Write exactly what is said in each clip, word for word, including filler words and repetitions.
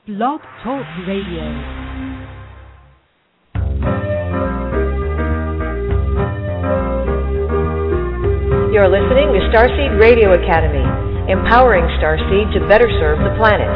Blog Talk Radio. You're listening to Starseed Radio Academy, empowering Starseed to better serve the planet.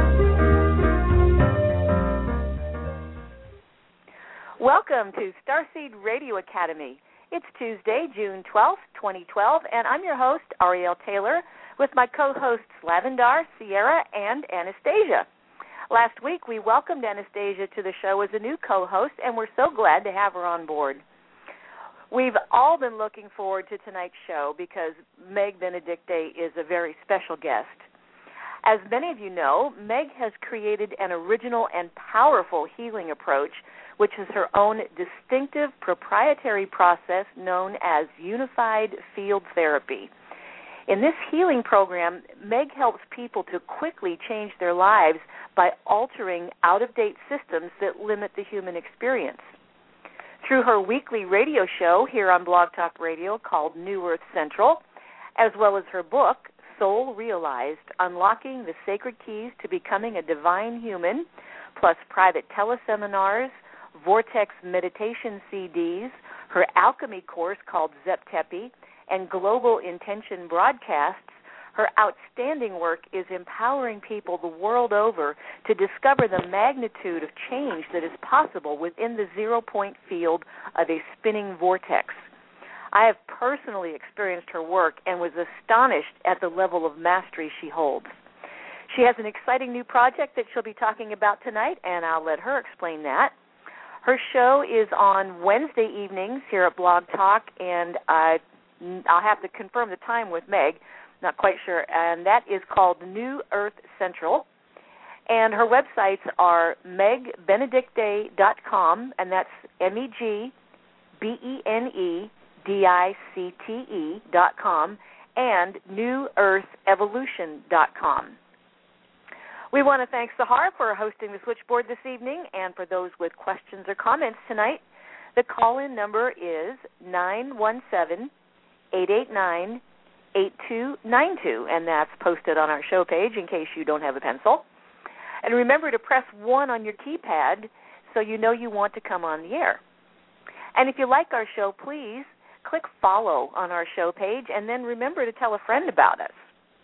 Welcome to Starseed Radio Academy. It's Tuesday, June twelfth, twenty twelve, and I'm your host, Ariel Taylor, with my co-hosts Lavendar, Sierra, and Anastasia. Last week, we welcomed Anastasia to the show as a new co-host, and we're so glad to have her on board. We've all been looking forward to tonight's show because Meg Benedicte is a very special guest. As many of you know, Meg has created an original and powerful healing approach, which is her own distinctive proprietary process known as Unified Field Therapy. In this healing program, Meg helps people to quickly change their lives by altering out-of-date systems that limit the human experience. Through her weekly radio show here on Blog Talk Radio called New Earth Central, as well as her book, Soul Realized, Unlocking the Sacred Keys to Becoming a Divine Human, plus private teleseminars, Vortex meditation C Ds, her alchemy course called Zeptepi, and Global Intention broadcasts, her outstanding work is empowering people the world over to discover the magnitude of change that is possible within the zero-point field of a spinning vortex. I have personally experienced her work and was astonished at the level of mastery she holds. She has an exciting new project that she'll be talking about tonight, and I'll let her explain that. Her show is on Wednesday evenings here at Blog Talk, and I, I'll have to confirm the time with Meg. Not quite sure, and that is called New Earth Central. And her websites are meg benedicte dot com, and that's M E G B E N E D I C T E dot com, and new earth evolution dot com. We want to thank Sahar for hosting the switchboard this evening, and for those with questions or comments tonight, the call-in number is nine one seven, eight eight nine, eight two nine two, and that's posted on our show page in case you don't have a pencil. And remember to press one on your keypad so you know you want to come on the air. And if you like our show, please click follow on our show page, and then remember to tell a friend about us.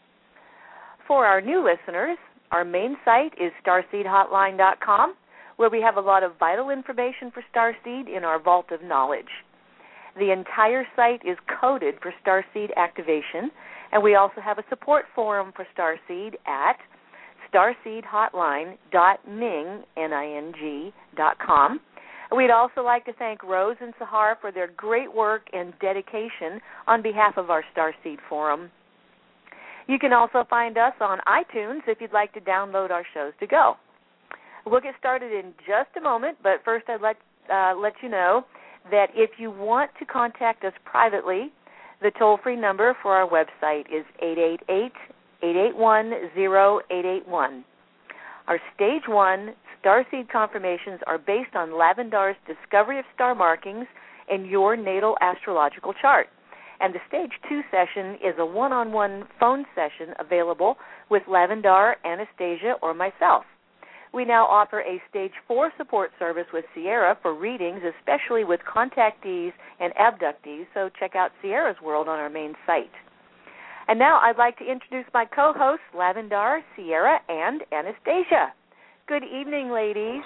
For our new listeners, our main site is starseed hotline dot com, where we have a lot of vital information for Starseed in our vault of knowledge. The entire site is coded for Starseed activation, and we also have a support forum for Starseed at starseed hotline dot ming, N I N G, dot com. We'd also like to thank Rose and Sahar for their great work and dedication on behalf of our Starseed forum. You can also find us on iTunes if you'd like to download our shows to go. We'll get started in just a moment, but first I'd like uh, let you know that if you want to contact us privately, the toll-free number for our website is eight eight eight, eight eight one, zero eight eight one. Our Stage one Starseed confirmations are based on Lavendar's discovery of star markings and your natal astrological chart. And the Stage two session is a one-on-one phone session available with Lavendar, Anastasia, or myself. We now offer a Stage four support service with Sierra for readings, especially with contactees and abductees, so check out Sierra's World on our main site. And now I'd like to introduce my co-hosts, Lavendar, Sierra, and Anastasia. Good evening, ladies.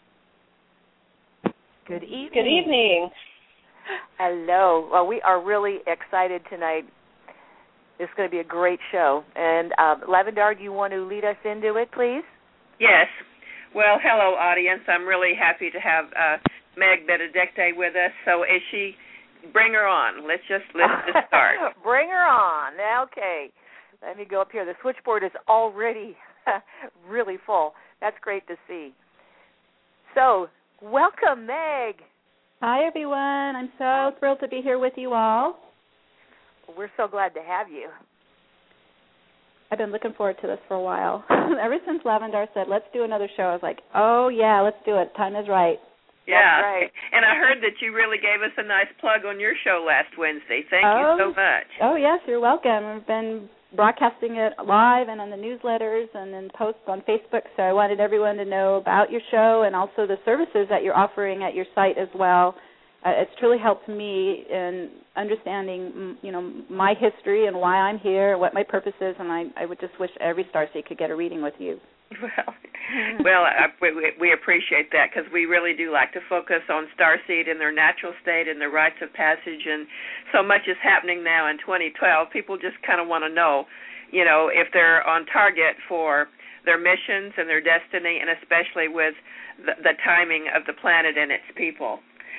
Good evening. Good evening. Hello. Well, we are really excited tonight. This is going to be a great show. And uh, Lavendar, do you want to lead us into it, please? Yes. Well, hello, audience. I'm really happy to have uh, Meg Benedicte with us. So as she, bring her on. Let's just, let's just start. Bring her on. Okay. Let me go up here. The switchboard is already really full. That's great to see. So, welcome, Meg. Hi, everyone. I'm so thrilled to be here with you all. We're so glad to have you. I've been looking forward to this for a while. Ever since Lavendar said, let's do another show, I was like, oh, yeah, let's do it. Time is right. Yeah, That's right. And I heard that you really gave us a nice plug on your show last Wednesday. Thank oh, you so much. Oh, yes, you're welcome. I've been broadcasting it live and on the newsletters and in posts on Facebook. So I wanted everyone to know about your show and also the services that you're offering at your site as well. Uh, it's truly helped me in understanding, you know, my history and why I'm here, what my purpose is, and I, I would just wish every starseed could get a reading with you. Well, well, uh, we, we appreciate that because we really do like to focus on starseed in their natural state and their rites of passage, and so much is happening now in twenty twelve. People just kind of want to know, you know, if they're on target for their missions and their destiny, and especially with the, the timing of the planet and its people.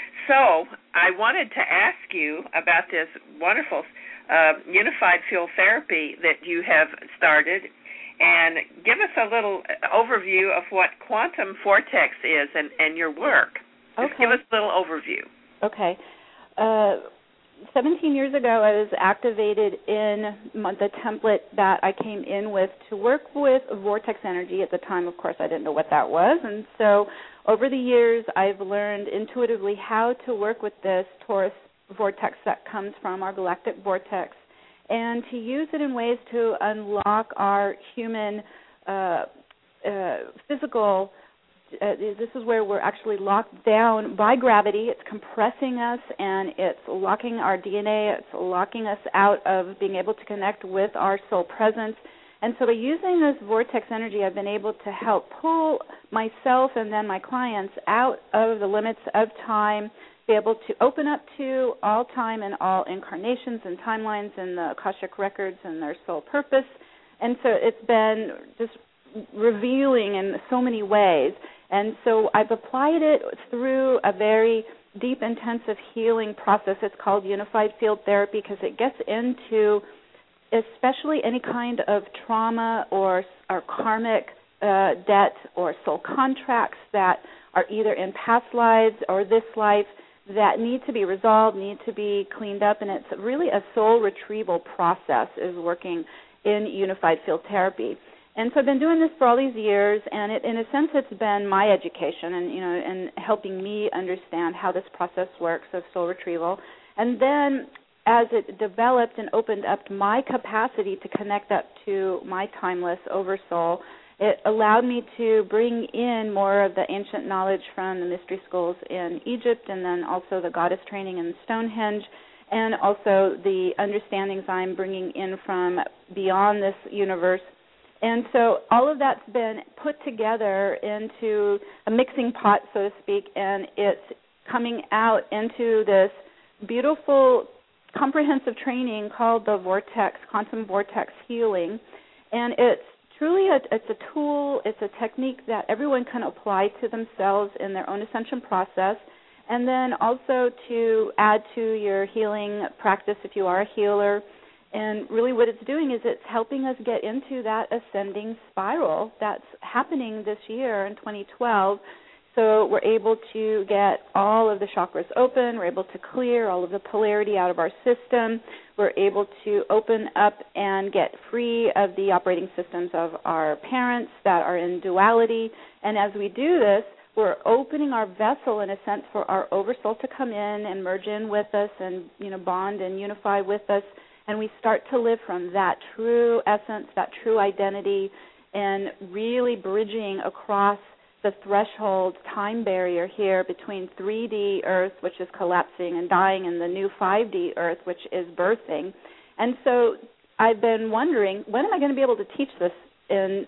So I wanted to ask you about this wonderful uh, unified field therapy that you have started, and give us a little overview of what quantum vortex is and, and your work. Just okay. give us a little overview. Okay. Uh, seventeen years ago, I was activated in the template that I came in with to work with vortex energy. At the time, of course, I didn't know what that was. And so over the years, I've learned intuitively how to work with this torus vortex that comes from our galactic vortex, and to use it in ways to unlock our human uh, uh, physical, uh, this is where we're actually locked down by gravity. It's compressing us, and it's locking our D N A. It's locking us out of being able to connect with our soul presence. And so by using this vortex energy, I've been able to help pull myself and then my clients out of the limits of time, be able to open up to all time and all incarnations and timelines and the Akashic records and their soul purpose. And so it's been just revealing in so many ways. And so I've applied it through a very deep, intensive healing process. It's called Unified Field Therapy because it gets into especially any kind of trauma or, or karmic uh, debt or soul contracts that are either in past lives or this life that need to be resolved, need to be cleaned up, and it's really a soul retrieval process is working in Unified Field Therapy. And so I've been doing this for all these years, and it, in a sense it's been my education and, you know, and helping me understand how this process works of soul retrieval. And then as it developed and opened up my capacity to connect up to my timeless oversoul, it allowed me to bring in more of the ancient knowledge from the mystery schools in Egypt, and then also the goddess training in Stonehenge, and also the understandings I'm bringing in from beyond this universe. And so all of that's been put together into a mixing pot, so to speak, and it's coming out into this beautiful comprehensive training called the Vortex, Quantum Vortex Healing. And it's truly a, it's a tool, it's a technique that everyone can apply to themselves in their own ascension process, and then also to add to your healing practice if you are a healer. And really what it's doing is it's helping us get into that ascending spiral that's happening this year in twenty twelve. So we're able to get all of the chakras open. We're able to clear all of the polarity out of our system. We're able to open up and get free of the operating systems of our parents that are in duality. And as we do this, we're opening our vessel, in a sense, for our oversoul to come in and merge in with us and, you know, bond and unify with us. And we start to live from that true essence, that true identity, and really bridging across the threshold time barrier here between three D Earth, which is collapsing and dying, and the new five D Earth, which is birthing. And so I've been wondering, when am I going to be able to teach this? And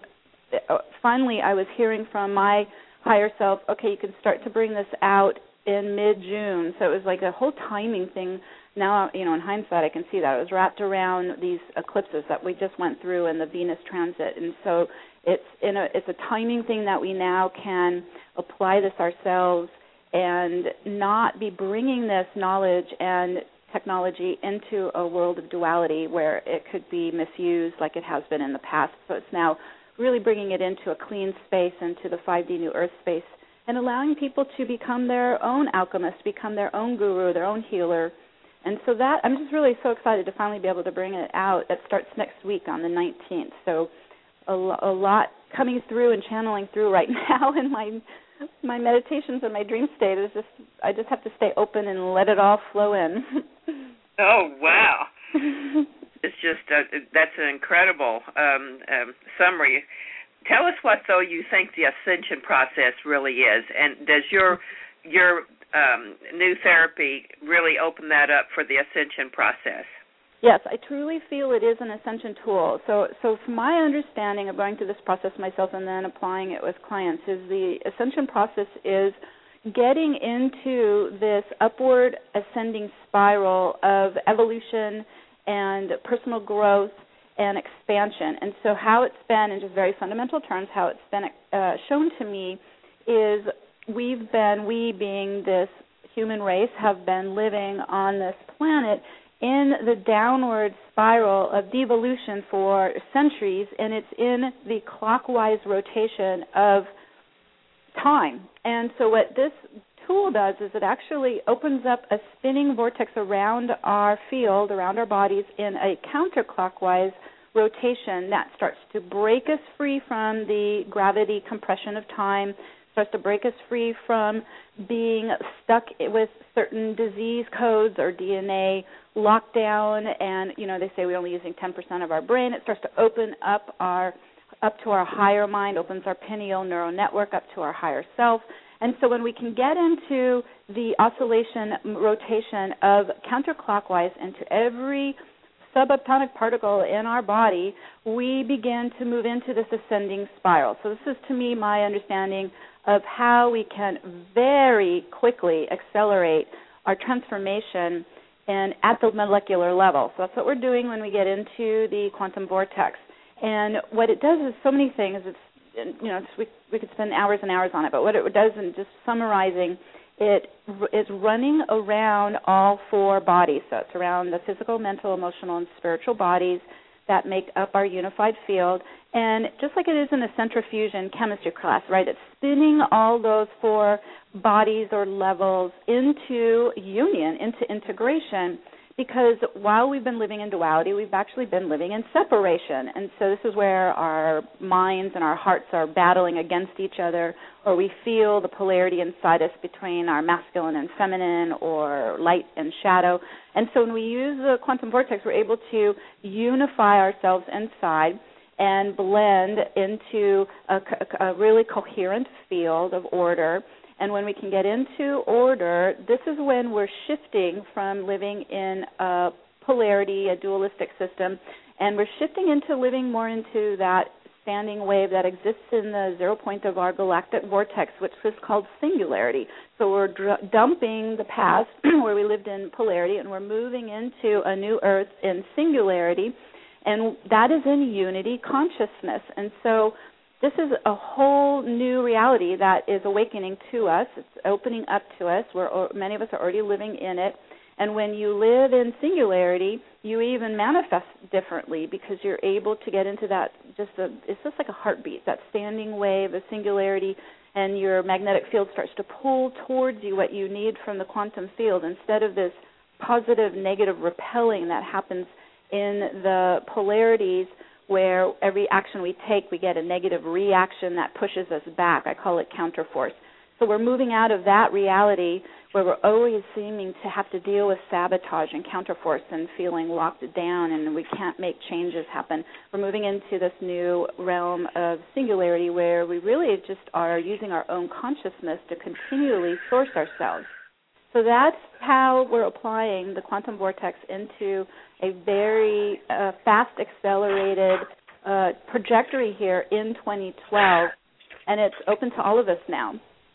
finally I was hearing from my higher self, okay, you can start to bring this out in mid-June. So it was like a whole timing thing. Now, you know, in hindsight, I can see that. It was wrapped around these eclipses that we just went through and the Venus transit. And so it's in a it's a timing thing that we now can apply this ourselves and not be bringing this knowledge and technology into a world of duality where it could be misused like it has been in the past. So it's now really bringing it into a clean space, into the five D New Earth space, and allowing people to become their own alchemist, become their own guru, their own healer. And so that, I'm just really so excited to finally be able to bring it out. It starts next week on the nineteenth. So a, a lot coming through and channeling through right now in my my meditations and my dream state is just, I just have to stay open and let it all flow in. Oh, wow. It's just a, that's an incredible um, um, summary. Tell us what, though, you think the ascension process really is, and does your your um, new therapy really open that up for the ascension process? Yes, I truly feel it is an ascension tool. So, so from my understanding of going through this process myself and then applying it with clients, is the ascension process is getting into this upward ascending spiral of evolution and personal growth and expansion. And so how it's been, in just very fundamental terms, how it's been uh, shown to me is we've been, we being this human race, have been living on this planet in the downward spiral of devolution for centuries, and it's in the clockwise rotation of time. And so what this tool does is it actually opens up a spinning vortex around our field, around our bodies, in a counterclockwise rotation that starts to break us free from the gravity compression of time, starts to break us free from being stuck with certain disease codes or D N A lockdown. And, you know, they say we're only using ten percent of our brain. It starts to open up our up to our higher mind, opens our pineal neural network up to our higher self. And so when we can get into the oscillation rotation of counterclockwise into every subatomic particle in our body, we begin to move into this ascending spiral. So this is, to me, my understanding of how we can very quickly accelerate our transformation and at the molecular level. So that's what we're doing when we get into the quantum vortex. And what it does is so many things. It's, you know, it's, we, we could spend hours and hours on it, but what it does, in just summarizing, it is running around all four bodies. So it's around the physical, mental, emotional, and spiritual bodies that make up our unified field. And just like it is in a centrifusion chemistry class, right, it's spinning all those four bodies or levels into union, into integration, because while we've been living in duality, we've actually been living in separation. And so this is where our minds and our hearts are battling against each other, or we feel the polarity inside us between our masculine and feminine, or light and shadow. And so when we use the quantum vortex, we're able to unify ourselves inside and blend into a, a really coherent field of order. And when we can get into order, this is when we're shifting from living in a polarity, a dualistic system, and we're shifting into living more into that standing wave that exists in the zero point of our galactic vortex, which is called singularity. So we're dr- dumping the past where we lived in polarity, and we're moving into a new earth in singularity, and that is in unity consciousness. And so this is a whole new reality that is awakening to us. It's opening up to us. We're, many of us are already living in it. And when you live in singularity, you even manifest differently, because you're able to get into that, just a, it's just like a heartbeat, that standing wave of singularity, and your magnetic field starts to pull towards you what you need from the quantum field, instead of this positive, negative repelling that happens in the polarities, where every action we take, we get a negative reaction that pushes us back. I call it counterforce. So we're moving out of that reality where we're always seeming to have to deal with sabotage and counterforce and feeling locked down and we can't make changes happen. We're moving into this new realm of singularity where we really just are using our own consciousness to continually source ourselves. So that's how we're applying the quantum vortex into a very uh, fast, accelerated uh, trajectory here in twenty twelve, and it's open to all of us now.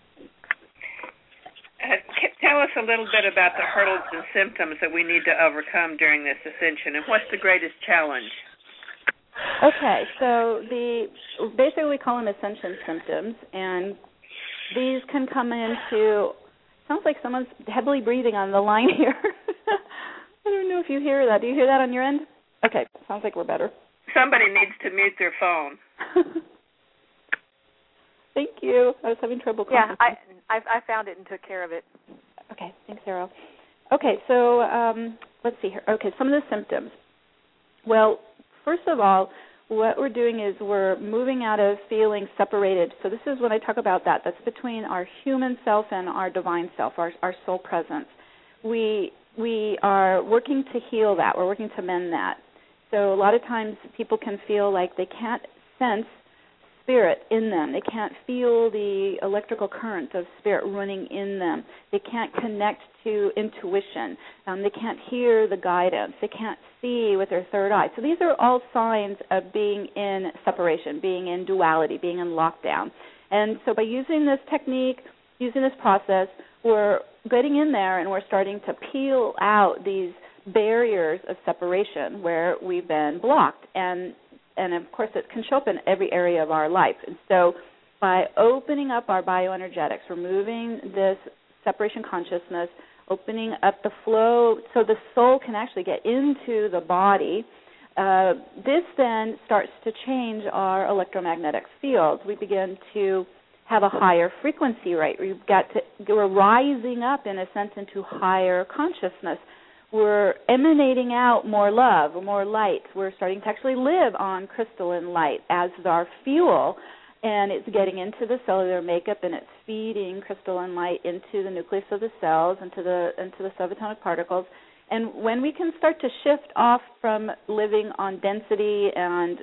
Uh, tell us a little bit about the hurdles and symptoms that we need to overcome during this ascension, and what's the greatest challenge? Okay, so the basically we call them ascension symptoms, and these can come into, sounds like someone's heavily breathing on the line here. I don't know if you hear that. Do you hear that on your end? Okay, sounds like we're better. Somebody needs to mute their phone. Thank you. I was having trouble. Yeah, I, I I found it and took care of it. Okay, thanks, Arrow. Okay, so um, let's see here. Okay, some of the symptoms. Well, first of all, what we're doing is we're moving out of feeling separated. So this is when I talk about that. That's between our human self and our divine self, our, our soul presence. We we are working to heal that. We're working to mend that. So a lot of times people can feel like they can't sense spirit in them. They can't feel the electrical current of spirit running in them. They can't connect to intuition. Um, they can't hear the guidance. They can't see with their third eye. So these are all signs of being in separation, being in duality, being in lockdown. And so by using this technique, using this process, we're getting in there and we're starting to peel out these barriers of separation where we've been blocked. And And, of course, it can show up in every area of our life. And so by opening up our bioenergetics, removing this separation consciousness, opening up the flow so the soul can actually get into the body, uh, this then starts to change our electromagnetic field. We begin to have a higher frequency rate. We've got to, we're rising up, in a sense, into higher consciousness. We're emanating out more love, more light. We're starting to actually live on crystalline light as our fuel, and it's getting into the cellular makeup, and it's feeding crystalline light into the nucleus of the cells, into the into the subatomic particles. And when we can start to shift off from living on density and,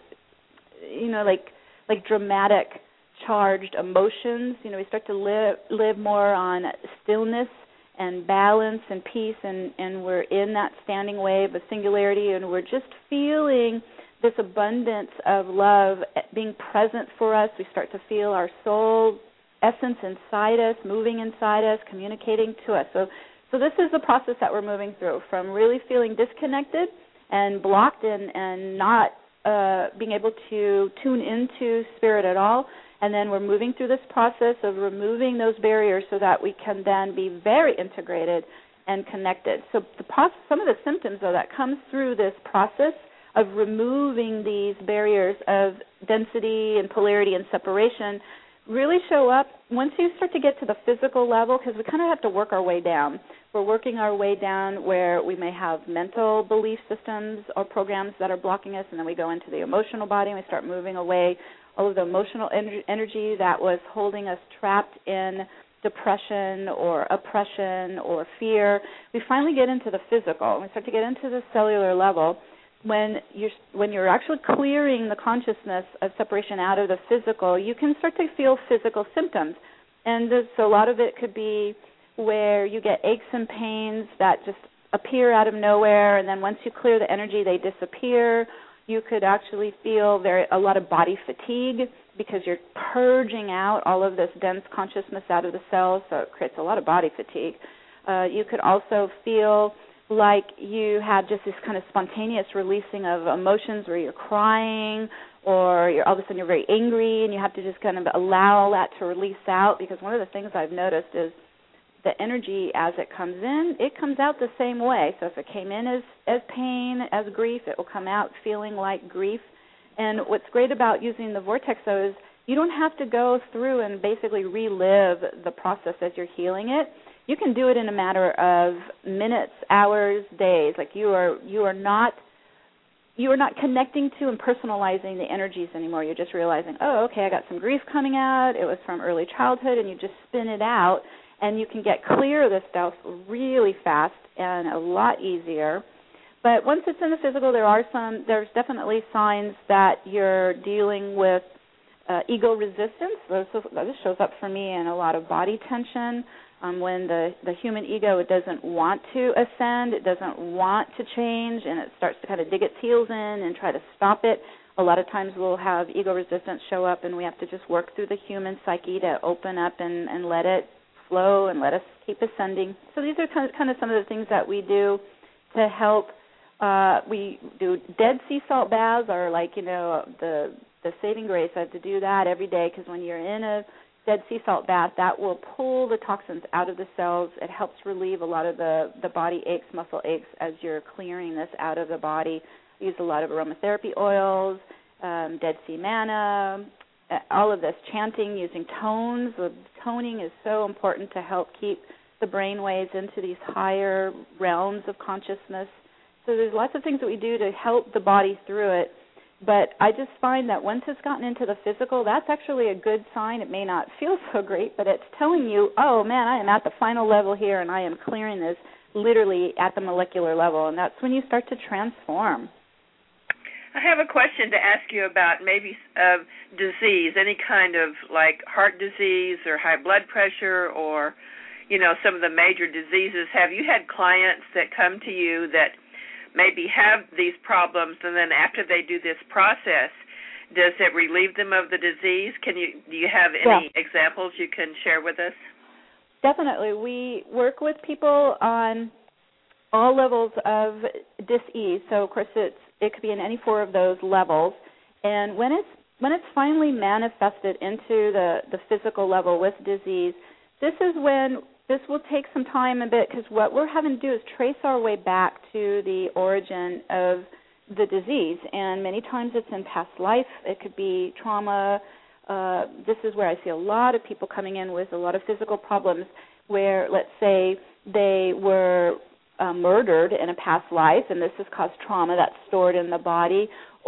you know, like like dramatic, charged emotions, you know, we start to live live more on stillness and balance and peace, and, and we're in that standing wave of singularity, and we're just feeling this abundance of love being present for us. We start to feel our soul essence inside us, moving inside us, communicating to us. So, so this is the process that we're moving through, from really feeling disconnected and blocked and, and not uh, being able to tune into spirit at all. And then we're moving through this process of removing those barriers so that we can then be very integrated and connected. So the process, some of the symptoms, though, that comes through this process of removing these barriers of density and polarity and separation really show up once you start to get to the physical level, because we kind of have to work our way down. We're working our way down where we may have mental belief systems or programs that are blocking us, and then we go into the emotional body and we start moving away all of the emotional energy that was holding us trapped in depression or oppression or fear. We finally get into the physical, and we start to get into the cellular level. When you're when you're actually clearing the consciousness of separation out of the physical, you can start to feel physical symptoms. And so a lot of it could be where you get aches and pains that just appear out of nowhere, and then once you clear the energy, they disappear. You could actually feel very a lot of body fatigue because you're purging out all of this dense consciousness out of the cells, so it creates a lot of body fatigue. Uh, you could also feel like you have just this kind of spontaneous releasing of emotions where you're crying, or you're all of a sudden you're very angry and you have to just kind of allow that to release out, because one of the things I've noticed is the energy as it comes in, it comes out the same way. So if it came in as, as pain, as grief, it will come out feeling like grief. And what's great about using the vortex, though, is you don't have to go through and basically relive the process as you're healing it. You can do it in a matter of minutes, hours, days. Like you are you are not you are not connecting to and personalizing the energies anymore. You're just realizing, oh, okay, I got some grief coming out. It was from early childhood, and you just spin it out. And you can get clear of this stuff really fast and a lot easier. But once it's in the physical, there are some, there's definitely signs that you're dealing with uh, ego resistance. This shows up for me in a lot of body tension. Um, when the, the human ego, it doesn't want to ascend, it doesn't want to change, and it starts to kind of dig its heels in and try to stop it. A lot of times we'll have ego resistance show up, and we have to just work through the human psyche to open up and, and let it flow and let us keep ascending. So these are kind of, kind of some of the things that we do to help. Uh, we do dead sea salt baths, or like, you know, the the saving grace. I have to do that every day, because when you're in a dead sea salt bath, that will pull the toxins out of the cells. It helps relieve a lot of the, the body aches, muscle aches, as you're clearing this out of the body. I use a lot of aromatherapy oils, um, Dead Sea Manna, all of this, chanting, using tones. The toning is so important to help keep the brain waves into these higher realms of consciousness. So there's lots of things that we do to help the body through it. But I just find that once it's gotten into the physical, that's actually a good sign. It may not feel so great, but it's telling you, oh, man, I am at the final level here, and I am clearing this literally at the molecular level. And that's when you start to transform. I have a question to ask you about maybe uh, disease, any kind of like heart disease or high blood pressure or, you know, some of the major diseases. Have you had clients that come to you that maybe have these problems, and then after they do this process, does it relieve them of the disease? Can you do you have any yeah. examples you can share with us? Definitely. We work with people on all levels of dis-ease. So, of course, it's, it could be in any four of those levels. And when it's when it's finally manifested into the, the physical level with disease, this is when this will take some time a bit, because what we're having to do is trace our way back to the origin of the disease. And many times it's in past life. It could be trauma. Uh, this is where I see a lot of people coming in with a lot of physical problems where, let's say, they were uh, murdered in a past life, and this has caused trauma that's stored in the body.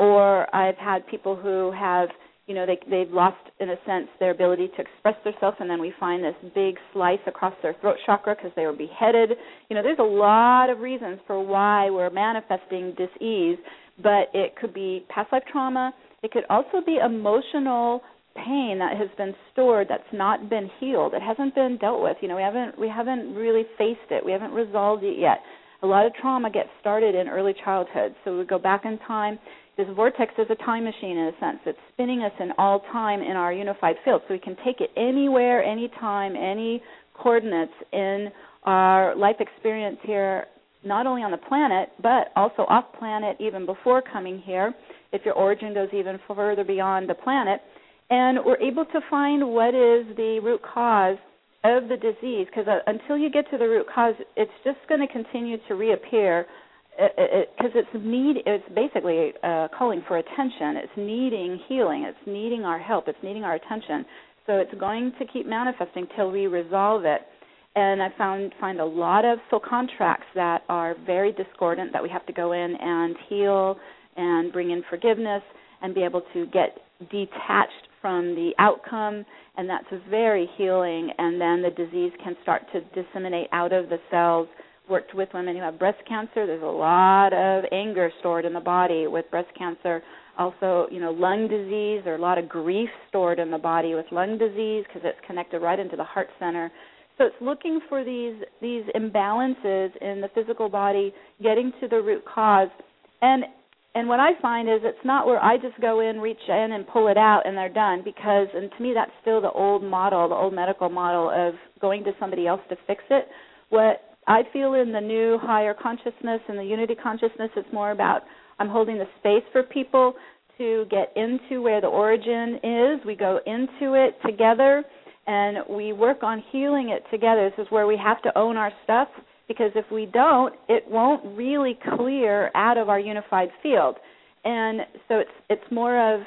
Or I've had people who have, you know, they, they've lost, in a sense, their ability to express themselves, and then we find this big slice across their throat chakra because they were beheaded. You know, there's a lot of reasons for why we're manifesting dis-ease, but it could be past life trauma. It could also be emotional pain that has been stored that's not been healed. It hasn't been dealt with. You know, we haven't we haven't really faced it. We haven't resolved it yet. A lot of trauma gets started in early childhood. So we go back in time. This vortex is a time machine in a sense. It's spinning us in all time in our unified field. So we can take it anywhere, anytime, any coordinates in our life experience here, not only on the planet, but also off planet even before coming here, if your origin goes even further beyond the planet. And we're able to find what is the root cause of the disease, because uh, until you get to the root cause, it's just going to continue to reappear, because it, it, it's need. It's basically uh, calling for attention. It's needing healing. It's needing our help. It's needing our attention. So it's going to keep manifesting till we resolve it. And I found find a lot of soul contracts that are very discordant that we have to go in and heal and bring in forgiveness and be able to get detached from the outcome, and that's very healing, and then the disease can start to disseminate out of the cells. Worked with women who have breast cancer. There's a lot of anger stored in the body with breast cancer. Also, you know, lung disease. There's a lot of grief stored in the body with lung disease because it's connected right into the heart center. So it's looking for these these imbalances in the physical body, getting to the root cause. And And what I find is it's not where I just go in, reach in, and pull it out, and they're done, because, and to me, that's still the old model, the old medical model of going to somebody else to fix it. What I feel in the new higher consciousness and the unity consciousness, it's more about I'm holding the space for people to get into where the origin is. We go into it together, and we work on healing it together. This is where we have to own our stuff, because if we don't, it won't really clear out of our unified field. And so it's it's more of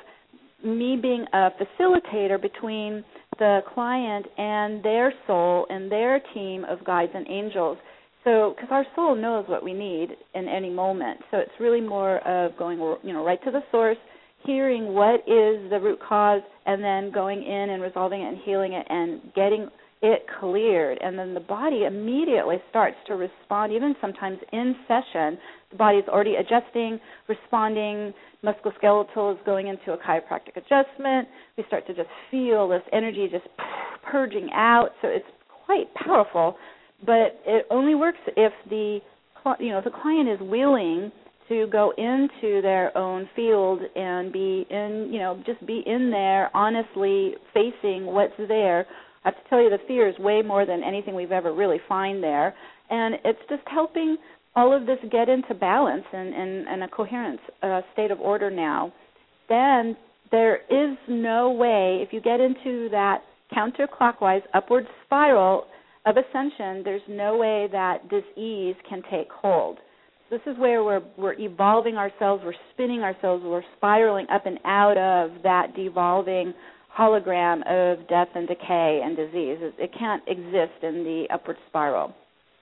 me being a facilitator between the client and their soul and their team of guides and angels. So, because our soul knows what we need in any moment. So it's really more of going, you know, right to the source, hearing what is the root cause, and then going in and resolving it and healing it and getting it cleared, and then the body immediately starts to respond, even sometimes in session. The body is already adjusting, responding. Musculoskeletal is going into a chiropractic adjustment. We start to just feel this energy just purging out. So it's quite powerful, but it only works if the you know the client is willing to go into their own field and be in you know just be in there honestly facing what's there. I have to tell you, the fear is way more than anything we've ever really find there. And it's just helping all of this get into balance and, and, and a coherent uh, state of order now. Then there is no way, if you get into that counterclockwise upward spiral of ascension, there's no way that dis-ease can take hold. This is where we're, we're evolving ourselves, we're spinning ourselves, we're spiraling up and out of that devolving hologram of death and decay and disease. It can't exist in the upward spiral.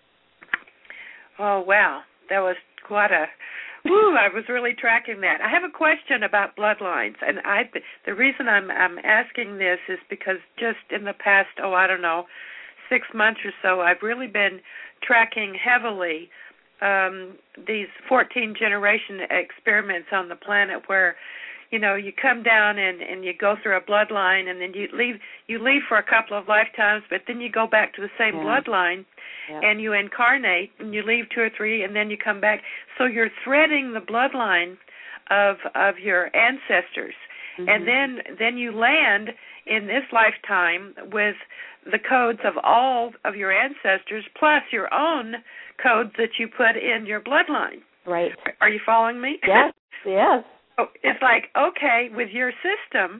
Oh, wow. That was quite a, whew, I was really tracking that. I have a question about bloodlines, and I, the reason I'm, I'm asking this is because just in the past, oh, I don't know, six months or so, I've really been tracking heavily um, these fourteen generation experiments on the planet where, you know, you come down and, and you go through a bloodline, and then you leave you leave for a couple of lifetimes, but then you go back to the same yeah. bloodline, yeah. and you incarnate, and you leave two or three, and then you come back. So you're threading the bloodline of of your ancestors, mm-hmm. and then then you land in this lifetime with the codes of all of your ancestors, plus your own codes that you put in your bloodline. Right. Are you following me? Yes, yes. Oh, it's like, okay, with your system,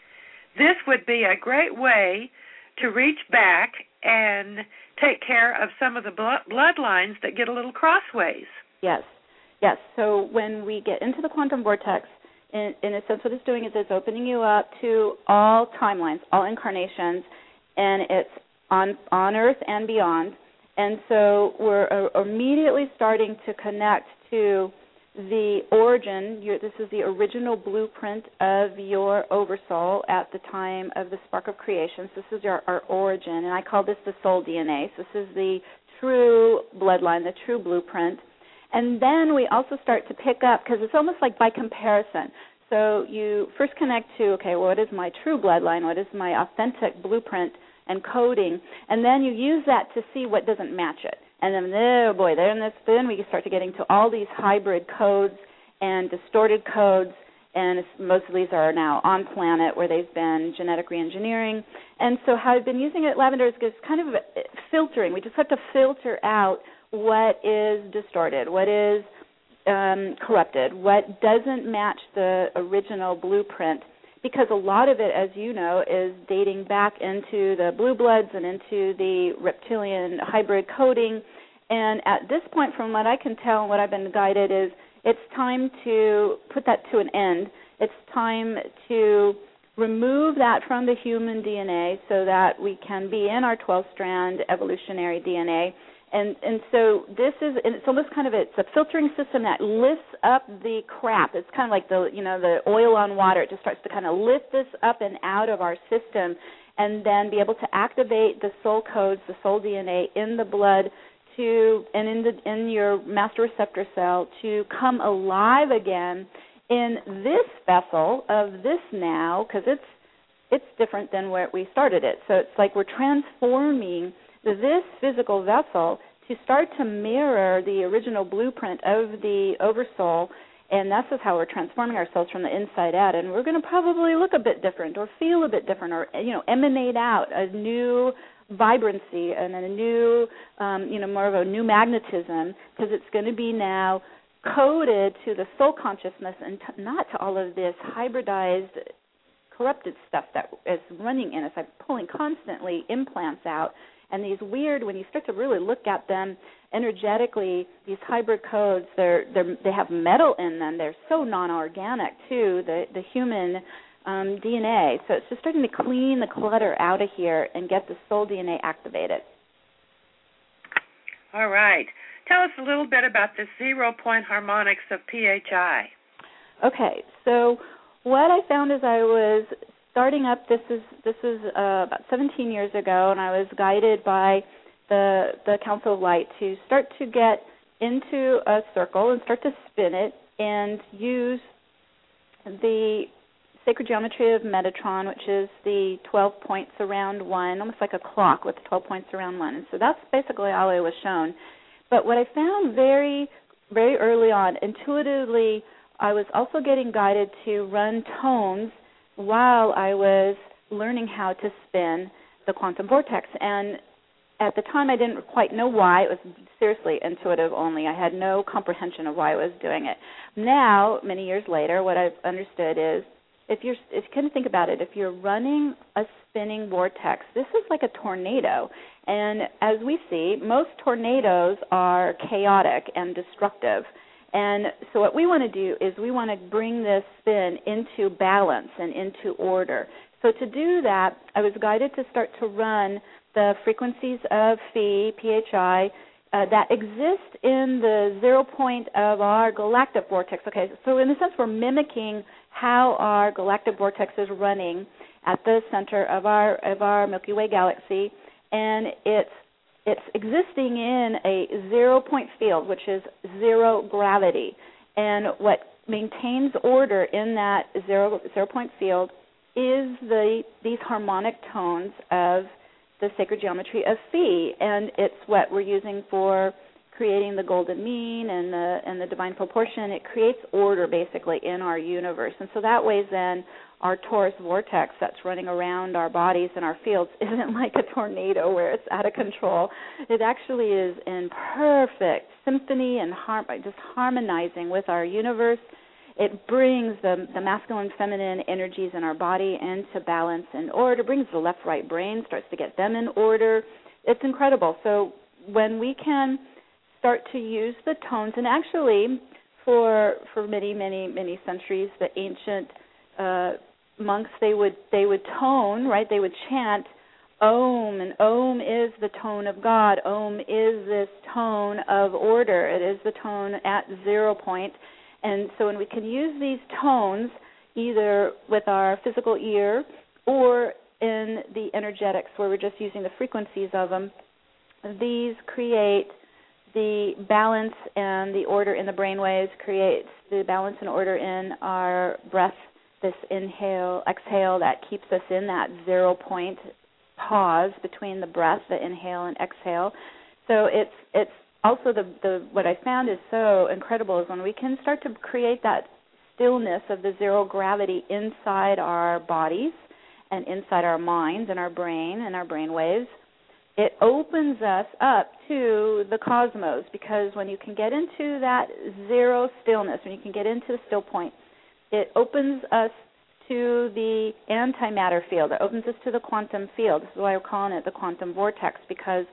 this would be a great way to reach back and take care of some of the bloodlines that get a little crossways. Yes, yes. So when we get into the quantum vortex, in, in a sense what it's doing is it's opening you up to all timelines, all incarnations, and it's on, on Earth and beyond. And so we're uh, immediately starting to connect to the origin. Your, this is the original blueprint of your oversoul at the time of the spark of creation. So this is our, our origin, and I call this the soul D N A. So this is the true bloodline, the true blueprint. And then we also start to pick up, because it's almost like by comparison. So you first connect to, okay, well, what is my true bloodline? What is my authentic blueprint and coding? And then you use that to see what doesn't match it. And then, oh boy, then, this, then we start to getting to all these hybrid codes and distorted codes, and it's, most of these are now on planet where they've been genetic reengineering. And so how I've been using it, Lavender, is just kind of filtering. We just have to filter out what is distorted, what is um, corrupted, what doesn't match the original blueprint, because a lot of it, as you know, is dating back into the blue bloods and into the reptilian hybrid coding. And at this point, from what I can tell and what I've been guided, is it's time to put that to an end. It's time to remove that from the human D N A so that we can be in our twelve-strand evolutionary D N A. And and so this is, and it's almost kind of, a, it's a filtering system that lifts up the crap. It's kind of like the, you know, the oil on water. It just starts to kind of lift this up and out of our system, and then be able to activate the soul codes, the soul D N A in the blood to, and in the in your master receptor cell to come alive again in this vessel of this now, because it's it's different than where we started it. So it's like we're transforming this physical vessel to start to mirror the original blueprint of the oversoul, and that's just how we're transforming ourselves from the inside out. And we're going to probably look a bit different, or feel a bit different, or, you know, emanate out a new vibrancy and a new, um, you know, more of a new magnetism, because it's going to be now coded to the soul consciousness and t- not to all of this hybridized, corrupted stuff that is running in us. I'm pulling constantly implants out. And these weird, when you start to really look at them energetically, these hybrid codes, they're, they're, they have metal in them. They're so non-organic, too, the, the human um, D N A. So it's just starting to clean the clutter out of here and get the soul D N A activated. All right. Tell us a little bit about the zero-point harmonics of P H I. Okay. So what I found is I was starting up, this is this is uh, about seventeen years ago, and I was guided by the the Council of Light to start to get into a circle and start to spin it and use the sacred geometry of Metatron, which is the twelve points around one, almost like a clock with twelve points around one. And so that's basically all I was shown. But what I found very, very early on, intuitively, I was also getting guided to run tones while I was learning how to spin the quantum vortex. And at the time, I didn't quite know why. It was seriously intuitive only. I had no comprehension of why I was doing it. Now, many years later, what I've understood is, if you're, if you can think about it, if you're running a spinning vortex, this is like a tornado. And as we see, most tornadoes are chaotic and destructive. And so what we want to do is we want to bring this spin into balance and into order. So to do that, I was guided to start to run the frequencies of phi, P H I, uh, that exist in the zero point of our galactic vortex. Okay, so in a sense we're mimicking how our galactic vortex is running at the center of our of our Milky Way galaxy, and it's it's existing in a zero-point field, which is zero gravity. And what maintains order in that zero, zero-point field is the these harmonic tones of the sacred geometry of Phi, and it's what we're using for creating the golden mean and the and the divine proportion. It creates order basically in our universe, and so that way then our torus vortex that's running around our bodies and our fields isn't like a tornado where it's out of control. It actually is in perfect symphony and har- just harmonizing with our universe. It brings the, the masculine and feminine energies in our body into balance and order, brings the left-right brain, starts to get them in order. It's incredible. So when we can start to use the tones, and actually for for many, many, many centuries, the ancient uh, monks, they would they would tone, right? They would chant Om, and Om is the tone of God. Om is this tone of order. It is the tone at zero point. And so when we can use these tones either with our physical ear or in the energetics where we're just using the frequencies of them, these create the balance and the order in the brainwaves, creates the balance and order in our breath, this inhale, exhale that keeps us in that zero point pause between the breath, the inhale and exhale. So it's it's also the, the what I found is so incredible is when we can start to create that stillness of the zero gravity inside our bodies and inside our minds and our brain and our brain waves, it opens us up to the cosmos, because when you can get into that zero stillness, when you can get into the still point, it opens us to the antimatter field. It opens us to the quantum field. This is why we're calling it the quantum vortex, because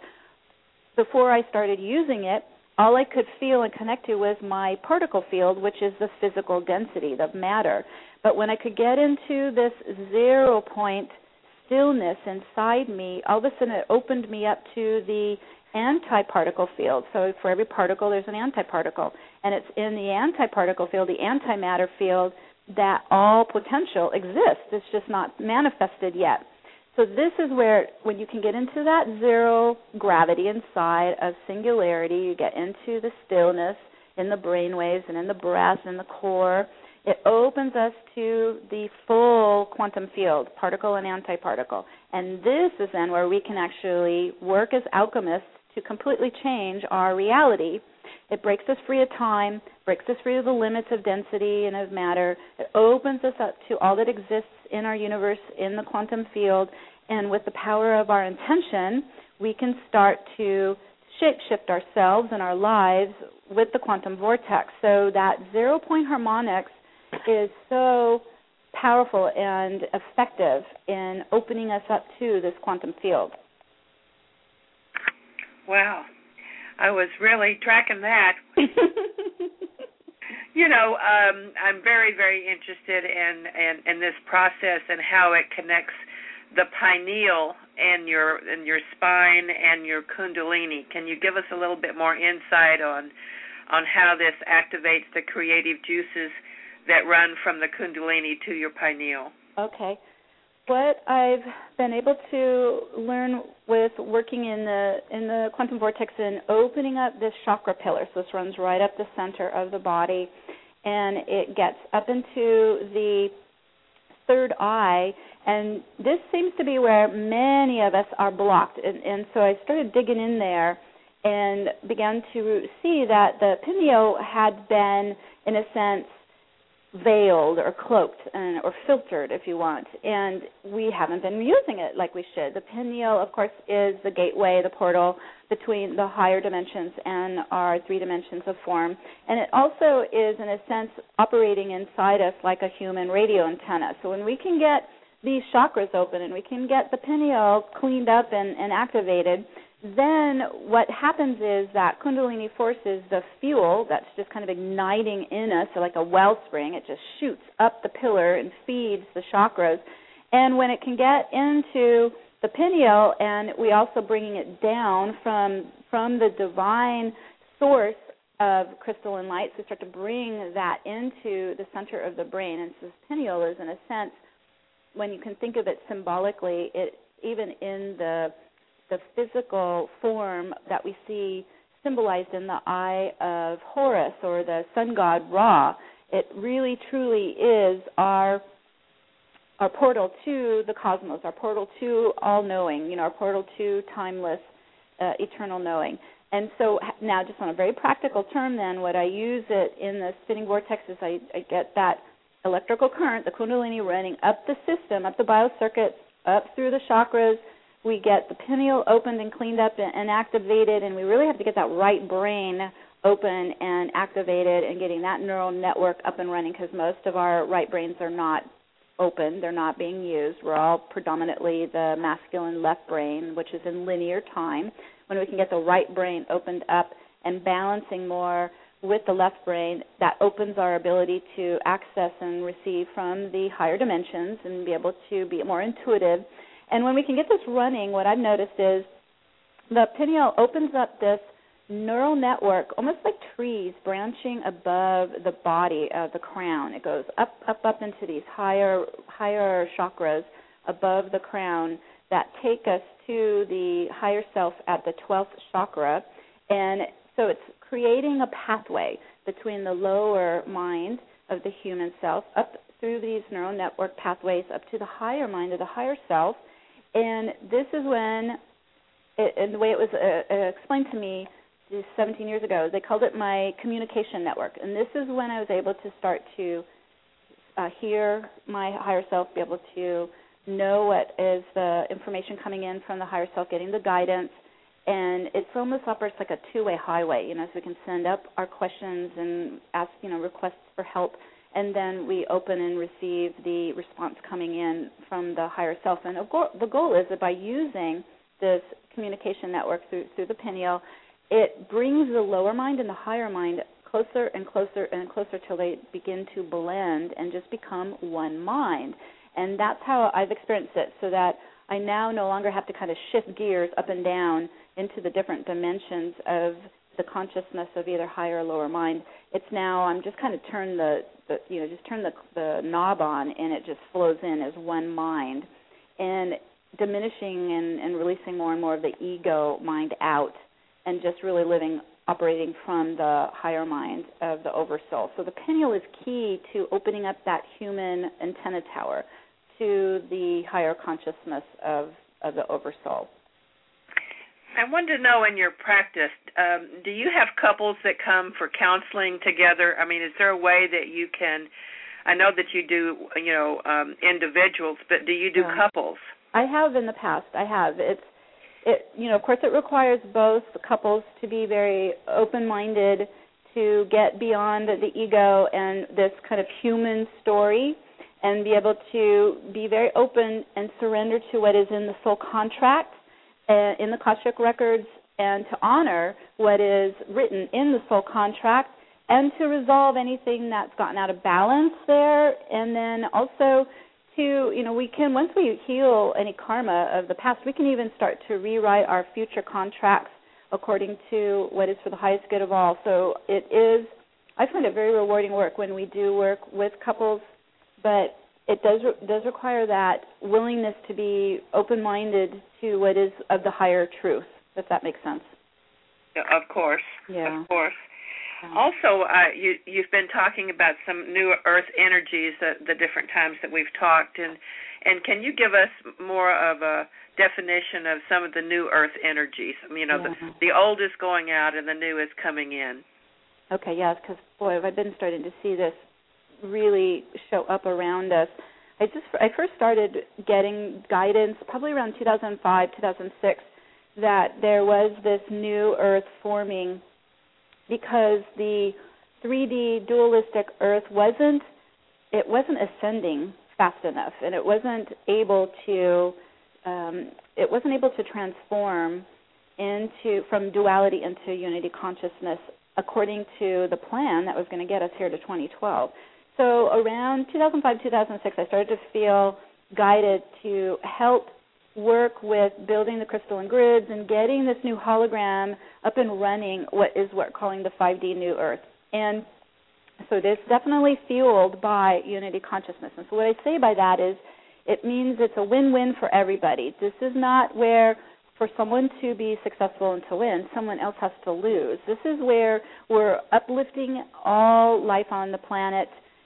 before I started using it, all I could feel and connect to was my particle field, which is the physical density, the matter. But when I could get into this zero point stillness inside me, all of a sudden it opened me up to the antiparticle field. So for every particle, there's an antiparticle. And it's in the antiparticle field, the antimatter field, that all potential exists. It's just not manifested yet. So this is where, when you can get into that zero gravity inside of singularity, you get into the stillness in the brain waves and in the breath and the core, it opens us to the full quantum field, particle and antiparticle. And this is then where we can actually work as alchemists to completely change our reality. It breaks us free of time, breaks us free of the limits of density and of matter. It opens us up to all that exists in our universe, in the quantum field, and with the power of our intention, we can start to shape-shift ourselves and our lives with the quantum vortex. So that zero-point harmonics is so powerful and effective in opening us up to this quantum field. Wow. I was really tracking that. You know, um, I'm very, very interested in, in, in this process and how it connects the pineal and your and your spine and your kundalini. Can you give us a little bit more insight on on how this activates the creative juices that run from the kundalini to your pineal? Okay. What I've been able to learn with working in the in the quantum vortex and opening up this chakra pillar, so this runs right up the center of the body, and it gets up into the third eye, and this seems to be where many of us are blocked. And, and so I started digging in there and began to see that the pineal had been, in a sense, veiled or cloaked and, or filtered, if you want, and we haven't been using it like we should. The pineal, of course, is the gateway, the portal between the higher dimensions and our three dimensions of form, and it also is, in a sense, operating inside us like a human radio antenna. So when we can get these chakras open and we can get the pineal cleaned up and, and activated, then what happens is that Kundalini force is the fuel that's just kind of igniting in us, so like a wellspring. It just shoots up the pillar and feeds the chakras. And when it can get into the pineal, and we also bringing it down from from the divine source of crystalline light, so we start to bring that into the center of the brain. And so this pineal is, in a sense, when you can think of it symbolically, it even in the the physical form that we see symbolized in the eye of Horus or the sun god Ra. It really, truly is our our portal to the cosmos, our portal to all-knowing, you know, our portal to timeless, uh, eternal knowing. And so now, just on a very practical term then, what I use it in the spinning vortex is I, I get that electrical current, the kundalini, running up the system, up the biocircuits, up through the chakras. We get the pineal opened and cleaned up and, and activated, and we really have to get that right brain open and activated and getting that neural network up and running, because most of our right brains are not open. They're not being used. We're all predominantly the masculine left brain, which is in linear time. When we can get the right brain opened up and balancing more with the left brain, that opens our ability to access and receive from the higher dimensions and be able to be more intuitive. And when we can get this running, what I've noticed is the pineal opens up this neural network, almost like trees branching above the body of the crown. It goes up, up, up into these higher, higher chakras above the crown that take us to the higher self at the twelfth chakra. And so it's creating a pathway between the lower mind of the human self up through these neural network pathways up to the higher mind of the higher self. And this is when, it, and the way it was uh, uh, explained to me seventeen years ago, they called it my communication network. And this is when I was able to start to uh, hear my higher self, be able to know what is the information coming in from the higher self, getting the guidance. And it's almost operates like a two-way highway, you know, so we can send up our questions and ask, you know, requests for help, and then we open and receive the response coming in from the higher self. And the goal is that by using this communication network through, through the pineal, it brings the lower mind and the higher mind closer and closer and closer till they begin to blend and just become one mind. And that's how I've experienced it, so that I now no longer have to kind of shift gears up and down into the different dimensions of the consciousness of either higher or lower mind. It's now I'm just kind of turn the, the you know just turn the, the knob on, and it just flows in as one mind, and diminishing and, and releasing more and more of the ego mind out, and just really living, operating from the higher mind of the oversoul. So the pineal is key to opening up that human antenna tower to the higher consciousness of, of the oversoul. I wanted to know, in your practice, um, do you have couples that come for counseling together? I mean, is there a way that you can, I know that you do, you know, um, individuals, but do you do yeah. couples? I have in the past. I have. It's, it, you know, of course it requires both couples to be very open-minded, to get beyond the ego and this kind of human story, and be able to be very open and surrender to what is in the soul contract, uh, in the Akashic records, and to honor what is written in the soul contract, and to resolve anything that's gotten out of balance there. And then also to, you know, we can, once we heal any karma of the past, we can even start to rewrite our future contracts according to what is for the highest good of all. So it is, I find it very rewarding work when we do work with couples, but it does does require that willingness to be open-minded to what is of the higher truth, if that makes sense. Of course, yeah. of course. Yeah. Also, uh, you, you've been talking about some new earth energies, the, the different times that we've talked, and and can you give us more of a definition of some of the new earth energies? You know, yeah. the, the old is going out and the new is coming in. Okay, yes, because, boy, I've been starting to see this really show up around us. I just I first started getting guidance probably around two thousand five, two thousand six, that there was this new earth forming, because the three D dualistic earth wasn't it wasn't ascending fast enough, and it wasn't able to um, it wasn't able to transform into from duality into unity consciousness according to the plan that was going to get us here to twenty twelve. So around two thousand five, two thousand six, I started to feel guided to help work with building the crystalline grids and getting this new hologram up and running, what is what we're calling the five D New Earth. And so this definitely fueled by unity consciousness. And so what I say by that is it means it's a win-win for everybody. This is not where for someone to be successful and to win, someone else has to lose. This is where we're uplifting all life on the planet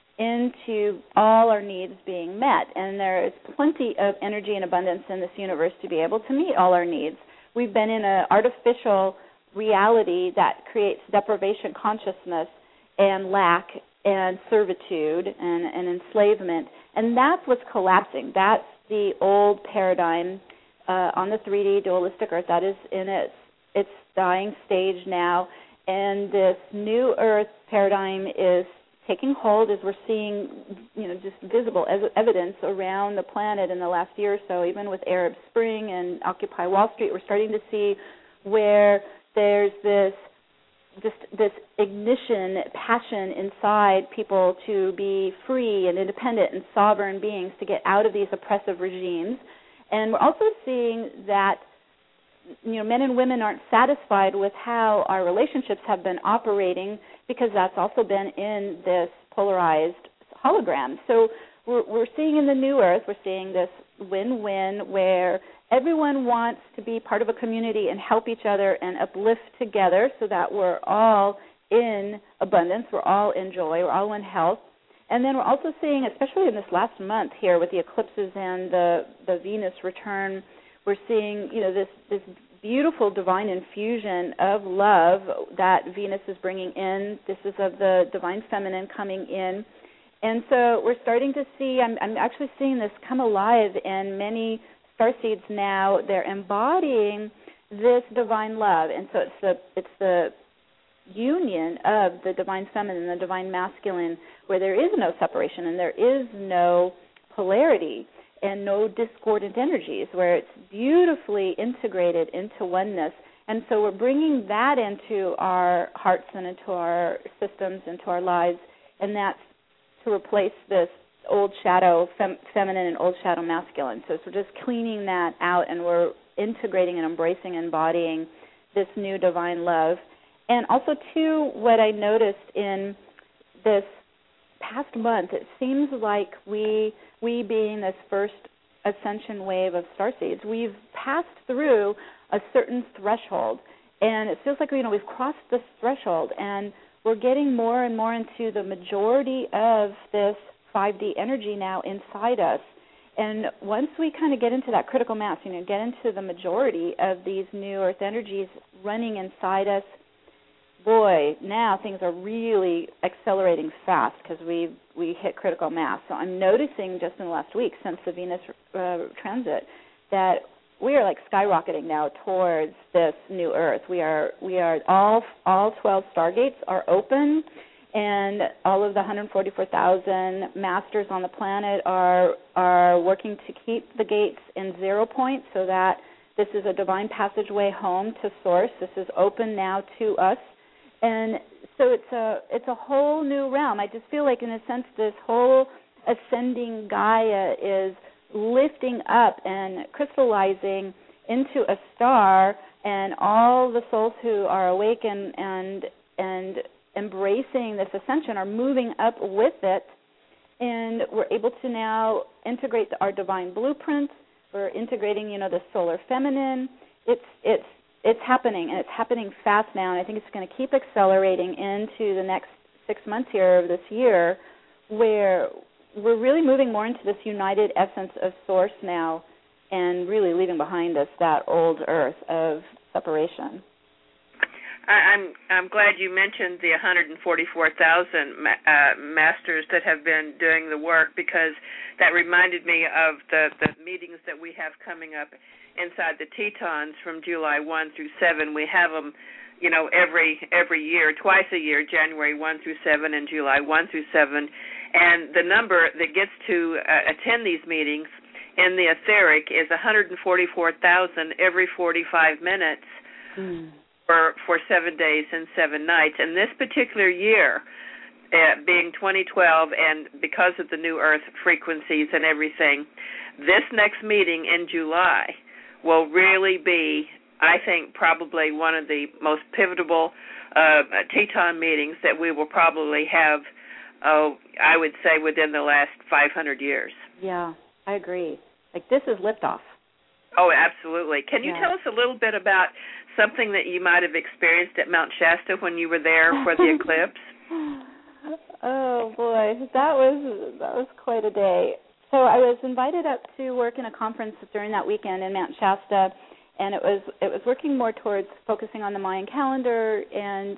into all our needs being met. And there is plenty of energy and abundance in this universe to be able to meet all our needs. We've been in an artificial reality that creates deprivation consciousness and lack and servitude and, and enslavement. And that's what's collapsing. That's the old paradigm uh, on the three D dualistic earth. That is in its, its dying stage now. And this new earth paradigm is taking hold as we're seeing, you know, just visible evidence around the planet in the last year or so. Even with Arab Spring and Occupy Wall Street, we're starting to see where there's this just this ignition, passion inside people to be free and independent and sovereign beings, to get out of these oppressive regimes. And we're also seeing that, you know, men and women aren't satisfied with how our relationships have been operating, because that's also been in this polarized hologram. So we're, we're seeing in the new earth, we're seeing this win-win where everyone wants to be part of a community and help each other and uplift together so that we're all in abundance, we're all in joy, we're all in health. And then we're also seeing, especially in this last month here with the eclipses and the, the Venus return, we're seeing, you know, this, this beautiful divine infusion of love that Venus is bringing in. This is of the divine feminine coming in. And so we're starting to see, I'm, I'm actually seeing this come alive in many starseeds now. They're embodying this divine love. And so it's the it's the union of the divine feminine and the divine masculine, where there is no separation and there is no polarity and no discordant energies, where it's beautifully integrated into oneness. And so we're bringing that into our hearts and into our systems, into our lives, and that's to replace this old shadow fem- feminine and old shadow masculine. So we're just cleaning that out, and we're integrating and embracing and embodying this new divine love. And also, too, what I noticed in this past month, it seems like we, we being this first ascension wave of starseeds, we've passed through a certain threshold, and it feels like, you know, we've crossed this threshold, and we're getting more and more into the majority of this five D energy now inside us. And once we kind of get into that critical mass, you know, get into the majority of these new earth energies running inside us, boy, now things are really accelerating fast because we we hit critical mass. So I'm noticing just in the last week since the Venus uh, transit that we are like skyrocketing now towards this new Earth. We are we are all all twelve stargates are open, and all of the one hundred forty-four thousand masters on the planet are are working to keep the gates in zero point, so that this is a divine passageway home to Source. This is open now to us. And so it's a it's a whole new realm. I just feel like, in a sense, this whole ascending Gaia is lifting up and crystallizing into a star, and all the souls who are awake and and, and embracing this ascension are moving up with it, and we're able to now integrate our divine blueprints. We're integrating, you know, the solar feminine. It's it's It's happening, and it's happening fast now, and I think it's going to keep accelerating into the next six months here of this year, where we're really moving more into this united essence of Source now, and really leaving behind us that old earth of separation. I'm I'm glad you mentioned the one hundred forty-four thousand ma- uh, masters that have been doing the work, because that reminded me of the, the meetings that we have coming up inside the Tetons from July first through seventh. We have them, you know, every every year, twice a year, January first through seventh and July first through seventh. And the number that gets to uh, attend these meetings in the etheric is one hundred forty-four thousand every forty-five minutes. Mm. For, for seven days and seven nights. And this particular year, uh, being twenty twelve, and because of the new Earth frequencies and everything, this next meeting in July will really be, I think, probably one of the most pivotal uh, Teton meetings that we will probably have, oh, I would say, within the last five hundred years. Yeah, I agree. Like, this is liftoff. Oh, absolutely. Can you yeah. tell us a little bit about something that you might have experienced at Mount Shasta when you were there for the eclipse? Oh boy, that was that was quite a day. So I was invited up to work in a conference during that weekend in Mount Shasta, and it was it was working more towards focusing on the Mayan calendar, and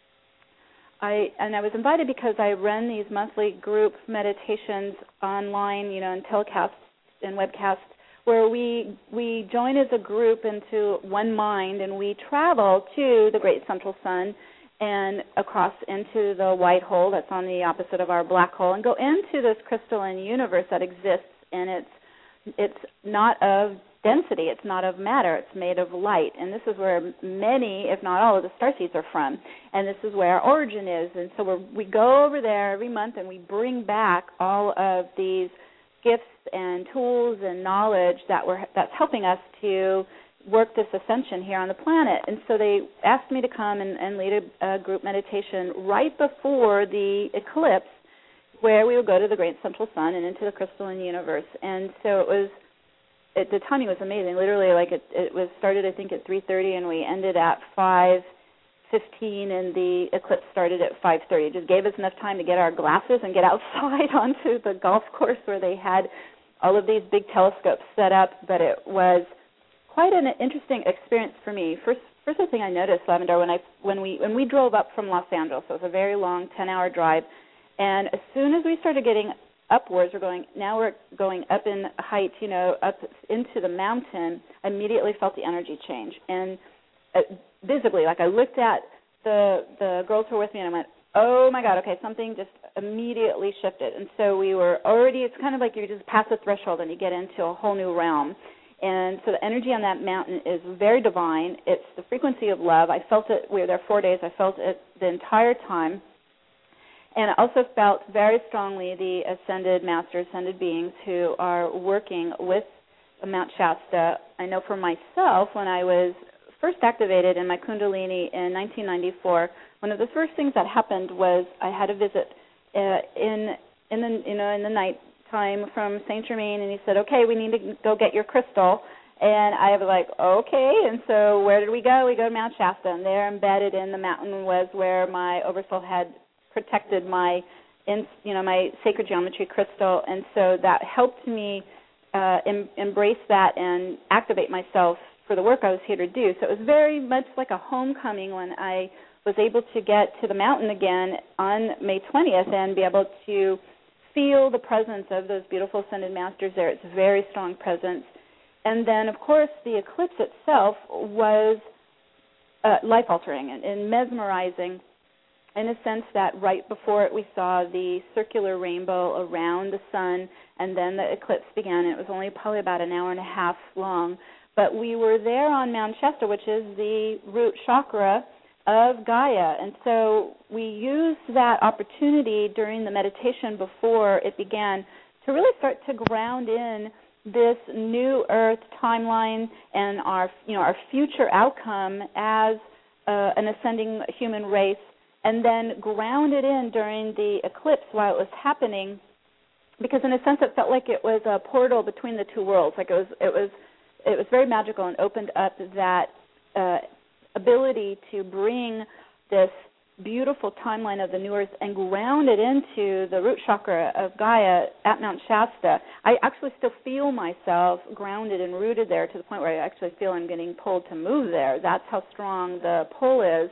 I and I was invited because I run these monthly group meditations online, you know, and telecasts and webcasts, where we we join as a group into one mind, and we travel to the Great Central Sun and across into the white hole that's on the opposite of our black hole, and go into this crystalline universe that exists, and it's it's not of density, it's not of matter, it's made of light, and this is where many, if not all, of the starseeds are from, and this is where our origin is, and so we're, we go over there every month, and we bring back all of these gifts and tools and knowledge that we're that's helping us to work this ascension here on the planet. And so they asked me to come and, and lead a, a group meditation right before the eclipse, where we would go to the Great Central Sun and into the crystalline universe. And so it was, it, the timing was amazing. Literally, like it, it was started, I think, at three thirty, and we ended at five fifteen, and the eclipse started at five thirty. It just gave us enough time to get our glasses and get outside onto the golf course where they had all of these big telescopes set up, but it was quite an interesting experience for me. First, first thing I noticed, Lavendar, when I when we when we drove up from Los Angeles, so it was a very long ten-hour drive, and as soon as we started getting upwards, we're going now we're going up in height, you know, up into the mountain. I immediately felt the energy change, and uh, visibly, like I looked at the the girls who were with me, and I went, oh my God, okay, something just immediately shifted, and so we were already. It's kind of like you just pass the threshold and you get into a whole new realm. And so the energy on that mountain is very divine. It's the frequency of love. I felt it. We were there four days. I felt it the entire time. And I also felt very strongly the ascended masters, ascended beings who are working with Mount Shasta. I know for myself, when I was first activated in my Kundalini in nineteen ninety-four, one of the first things that happened was I had a visit uh, in in the you know in the night. time from Saint Germain, and he said, okay, we need to go get your crystal. And I was like, okay. And so where did we go? We go to Mount Shasta, and there embedded in the mountain was where my Oversoul had protected my, in, you know, my sacred geometry crystal. And so that helped me uh, em- embrace that and activate myself for the work I was here to do. So it was very much like a homecoming when I was able to get to the mountain again on May twentieth and be able to feel the presence of those beautiful ascended masters there. It's a very strong presence. And then, of course, the eclipse itself was uh, life-altering and, and mesmerizing in a sense that right before it we saw the circular rainbow around the sun, and then the eclipse began. It was only probably about an hour and a half long. But we were there on Mount Shasta, which is the root chakra of Gaia, and so we used that opportunity during the meditation before it began to really start to ground in this new Earth timeline and our, you know, our future outcome as uh, an ascending human race, and then ground it in during the eclipse while it was happening, because in a sense it felt like it was a portal between the two worlds. Like it was, it was, it was very magical and opened up that. Uh, ability to bring this beautiful timeline of the new Earth and ground it into the root chakra of Gaia at Mount Shasta. I actually still feel myself grounded and rooted there to the point where I actually feel I'm getting pulled to move there. That's how strong the pull is.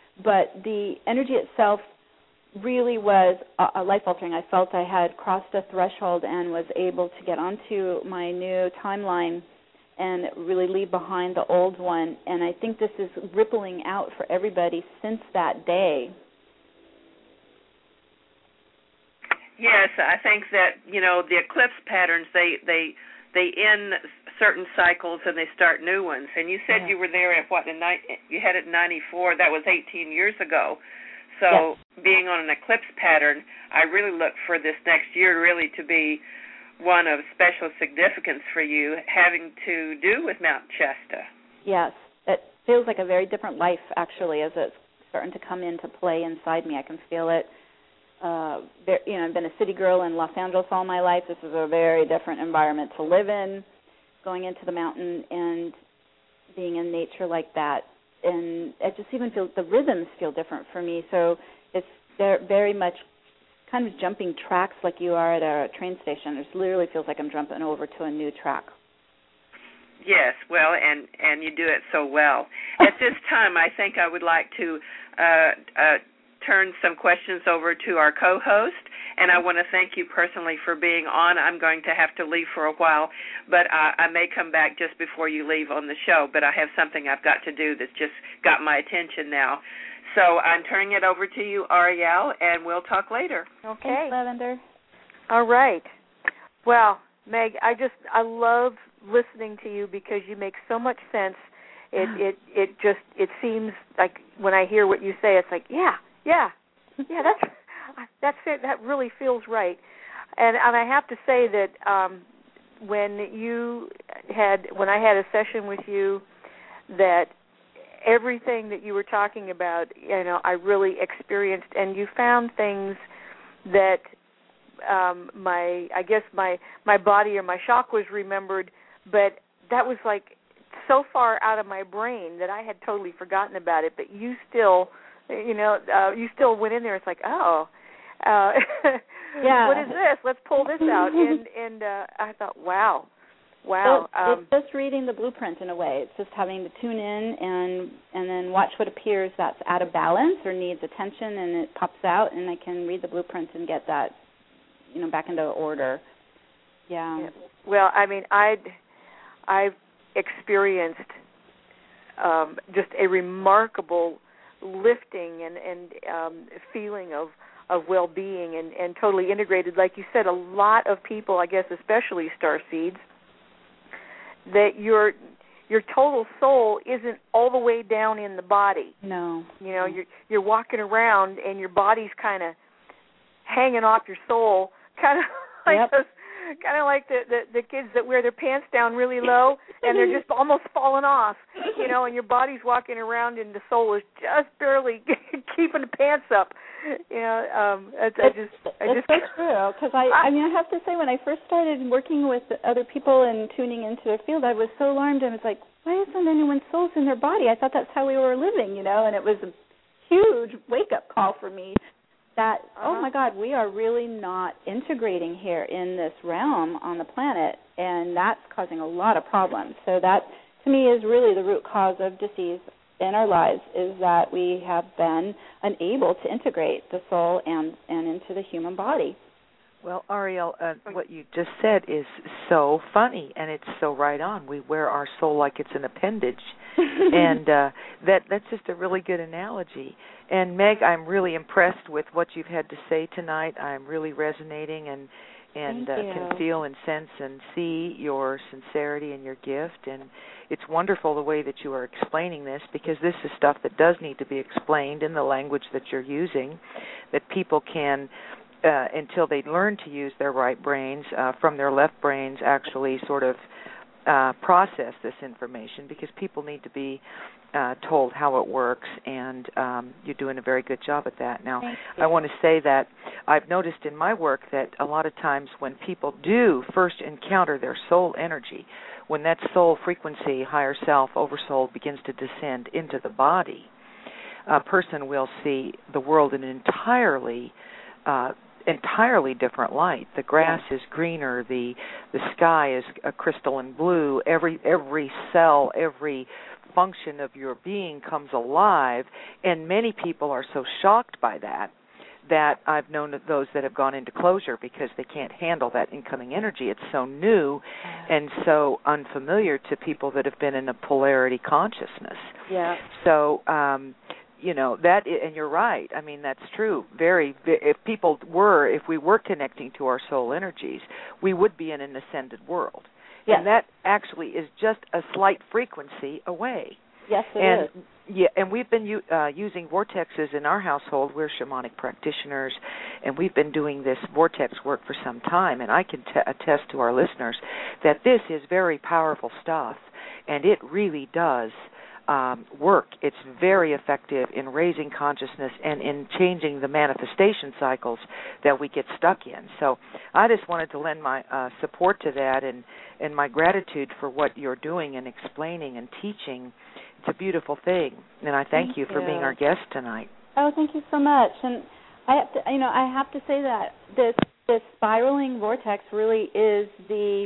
But the energy itself really was uh, life-altering. I felt I had crossed a threshold and was able to get onto my new timeline and really leave behind the old one. And I think this is rippling out for everybody since that day. Yes, I think that, you know, the eclipse patterns, they they they end certain cycles and they start new ones. And you said yeah. you were there at what, in ni- you had it in ninety-four, that was eighteen years ago. So yes. being on an eclipse pattern, I really look for this next year really to be one of special significance for you, having to do with Mount Shasta. Yes, it feels like a very different life, actually, as it's starting to come into play inside me. I can feel it. Uh, there, you know, I've been a city girl in Los Angeles all my life. This is a very different environment to live in. going into the mountain and being in nature like that. And it just even feels, the rhythms feel different for me. So it's very much kind of jumping tracks like you are at a train station. It literally feels like I'm jumping over to a new track. Yes, well, and, and you do it so well. At this time, I think I would like to uh, uh, turn some questions over to our co-host, and I want to thank you personally for being on. I'm going to have to leave for a while, but I, I may come back just before you leave on the show, but I have something I've got to do that's just got my attention now. So I'm turning it over to you, Ariel, and we'll talk later. Okay. Thanks, Lavender. All right. Well, Meg, I just, I love listening to you because you make so much sense. It it it just it seems like when I hear what you say, it's like yeah yeah yeah that's that's it. That really feels right. And and I have to say that um, when you had when I had a session with you, that everything that you were talking about, you know, I really experienced, and you found things that um, my I guess my my body or my chakras remembered. But that was like so far out of my brain that I had totally forgotten about it. But you still, you know, uh, you still went in there. It's like, oh, uh, yeah. What is this? Let's pull this out. And and uh, I thought, wow, wow. So um, it's just reading the blueprint in a way. It's just having to tune in and and then watch what appears that's out of balance or needs attention, and it pops out, and I can read the blueprint and get that, you know, back into order. Yeah. yeah. Well, I mean, I'd. I've experienced um, just a remarkable lifting and, and um, feeling of, of well-being and, and totally integrated. Like you said, a lot of people, I guess especially starseeds, that your your total soul isn't all the way down in the body. No. You know, you're, you're walking around and your body's kind of hanging off your soul, kind of like yep. those kind of like the, the, the kids that wear their pants down really low and they're just almost falling off, you know, and your body's walking around and the soul is just barely keeping the pants up. You know, um, I, I just, I it's just, so true. Because I, I mean, I have to say, when I first started working with other people and tuning into their field, I was so alarmed. I was like, why isn't anyone's souls in their body? I thought that's how we were living, you know, and it was a huge wake-up call for me. That, uh-huh. oh, my God, we are really not integrating here in this realm on the planet, and that's causing a lot of problems. So that, to me, is really the root cause of disease in our lives, is that we have been unable to integrate the soul and, and into the human body. Well, Ariel, uh, what you just said is so funny, and it's so right on. We wear our soul like it's an appendage, and uh, that that's just a really good analogy. And, Meg, I'm really impressed with what you've had to say tonight. I'm really resonating and, and uh, can feel and sense and see your sincerity and your gift. And it's wonderful the way that you are explaining this, because this is stuff that does need to be explained in the language that you're using, that people can, uh, until they learn to use their right brains, uh, from their left brains, actually sort of uh, process this information, because people need to be Uh, told how it works, and um, you're doing a very good job at that. Now, I want to say that I've noticed in my work that a lot of times when people do first encounter their soul energy, when that soul frequency, higher self, oversoul, begins to descend into the body, a person will see the world in an entirely uh, entirely different light. The grass is greener, the the sky is a crystalline blue, every every cell, every function of your being comes alive, and many people are so shocked by that that I've known those that have gone into closure because they can't handle that incoming energy. It's so new and so unfamiliar to people that have been in a polarity consciousness. Yeah. So, um, you know, that, and you're right. I mean, that's true. Very, if people were, if we were connecting to our soul energies, we would be in an ascended world. Yes. And that actually is just a slight frequency away. Yes, it and, is. Yeah, and we've been u- uh, using vortexes in our household. We're shamanic practitioners, and we've been doing this vortex work for some time. And I can t- attest to our listeners that this is very powerful stuff, and it really does um, work. It's very effective in raising consciousness and in changing the manifestation cycles that we get stuck in. So I just wanted to lend my uh, support to that and, and my gratitude for what you're doing and explaining and teaching. It's a beautiful thing, and I thank, thank you for you. being our guest tonight. Oh, thank you so much. And I have to, you know, I have to say that this this spiraling vortex really is the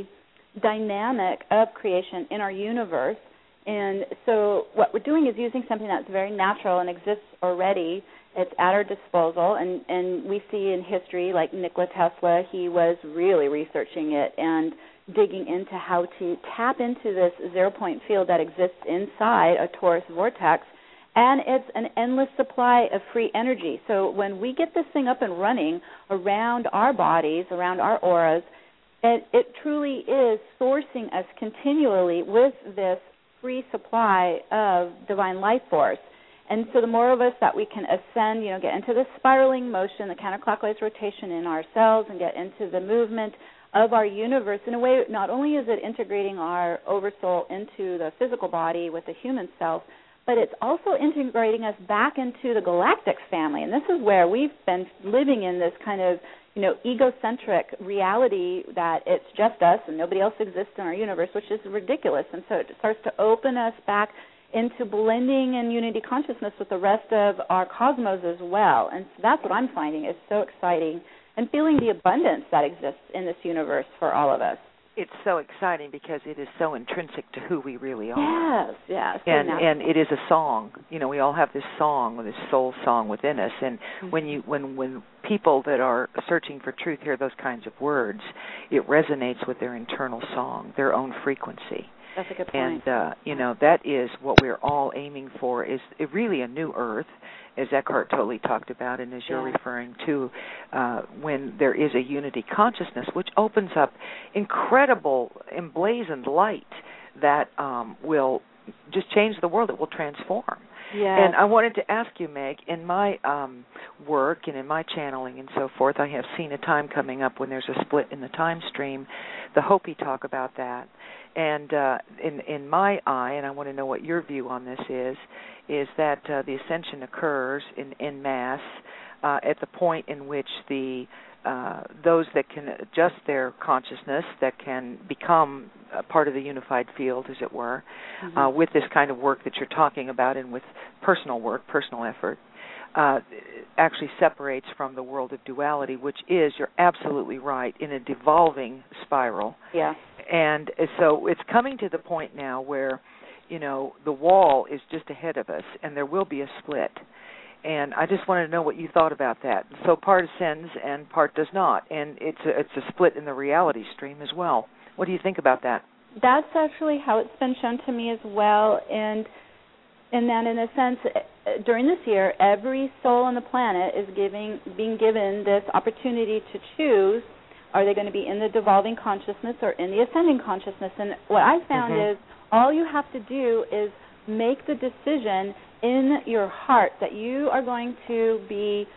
dynamic of creation in our universe. And so what we're doing is using something that's very natural and exists already. It's at our disposal, and, and we see in history, like Nikola Tesla, he was really researching it and digging into how to tap into this zero-point field that exists inside a torus vortex, and it's an endless supply of free energy. So when we get this thing up and running around our bodies, around our auras, it, it truly is sourcing us continually with this free supply of divine life force. And so the more of us that we can ascend, you know, get into the spiraling motion, the counterclockwise rotation in our cells, and get into the movement of our universe, in a way, not only is it integrating our oversoul into the physical body with the human self, but it's also integrating us back into the galactic family. And this is where we've been living in this kind of, you know, egocentric reality that it's just us and nobody else exists in our universe, which is ridiculous. And so it starts to open us back into blending in unity consciousness with the rest of our cosmos as well. And so that's what I'm finding is so exciting, and feeling the abundance that exists in this universe for all of us. It's so exciting because it is so intrinsic to who we really are. Yes, yes. And and it is a song. You know, we all have this song, this soul song within us. And mm-hmm. when you when when people that are searching for truth hear those kinds of words, it resonates with their internal song, their own frequency. That's a good point. And uh, you know, that is what we're all aiming for. Is really a new earth, as Eckhart Tolle talked about, and as you're yeah. referring to, uh, when there is a unity consciousness, which opens up incredible emblazoned light that um, will just change the world. It will transform. Yes. And I wanted to ask you, Meg, in my um, work and in my channeling and so forth, I have seen a time coming up when there's a split in the time stream. The Hopi talk about that. And uh, in in my eye, and I want to know what your view on this is, is that uh, the ascension occurs in, in mass uh, at the point in which the uh, those that can adjust their consciousness, that can become a part of the unified field, as it were, mm-hmm. uh, with this kind of work that you're talking about and with personal work, personal effort, uh, actually separates from the world of duality, which is, you're absolutely right, in a devolving spiral. Yeah. And so it's coming to the point now where, you know, the wall is just ahead of us, and there will be a split. And I just wanted to know what you thought about that. So part ascends and part does not, and it's a, it's a split in the reality stream as well. What do you think about that? That's actually how it's been shown to me as well, and and then in a sense, during this year, every soul on the planet is giving being given this opportunity to choose. Are they going to be in the devolving consciousness or in the ascending consciousness? And what I found mm-hmm. is all you have to do is make the decision in your heart that you are going to be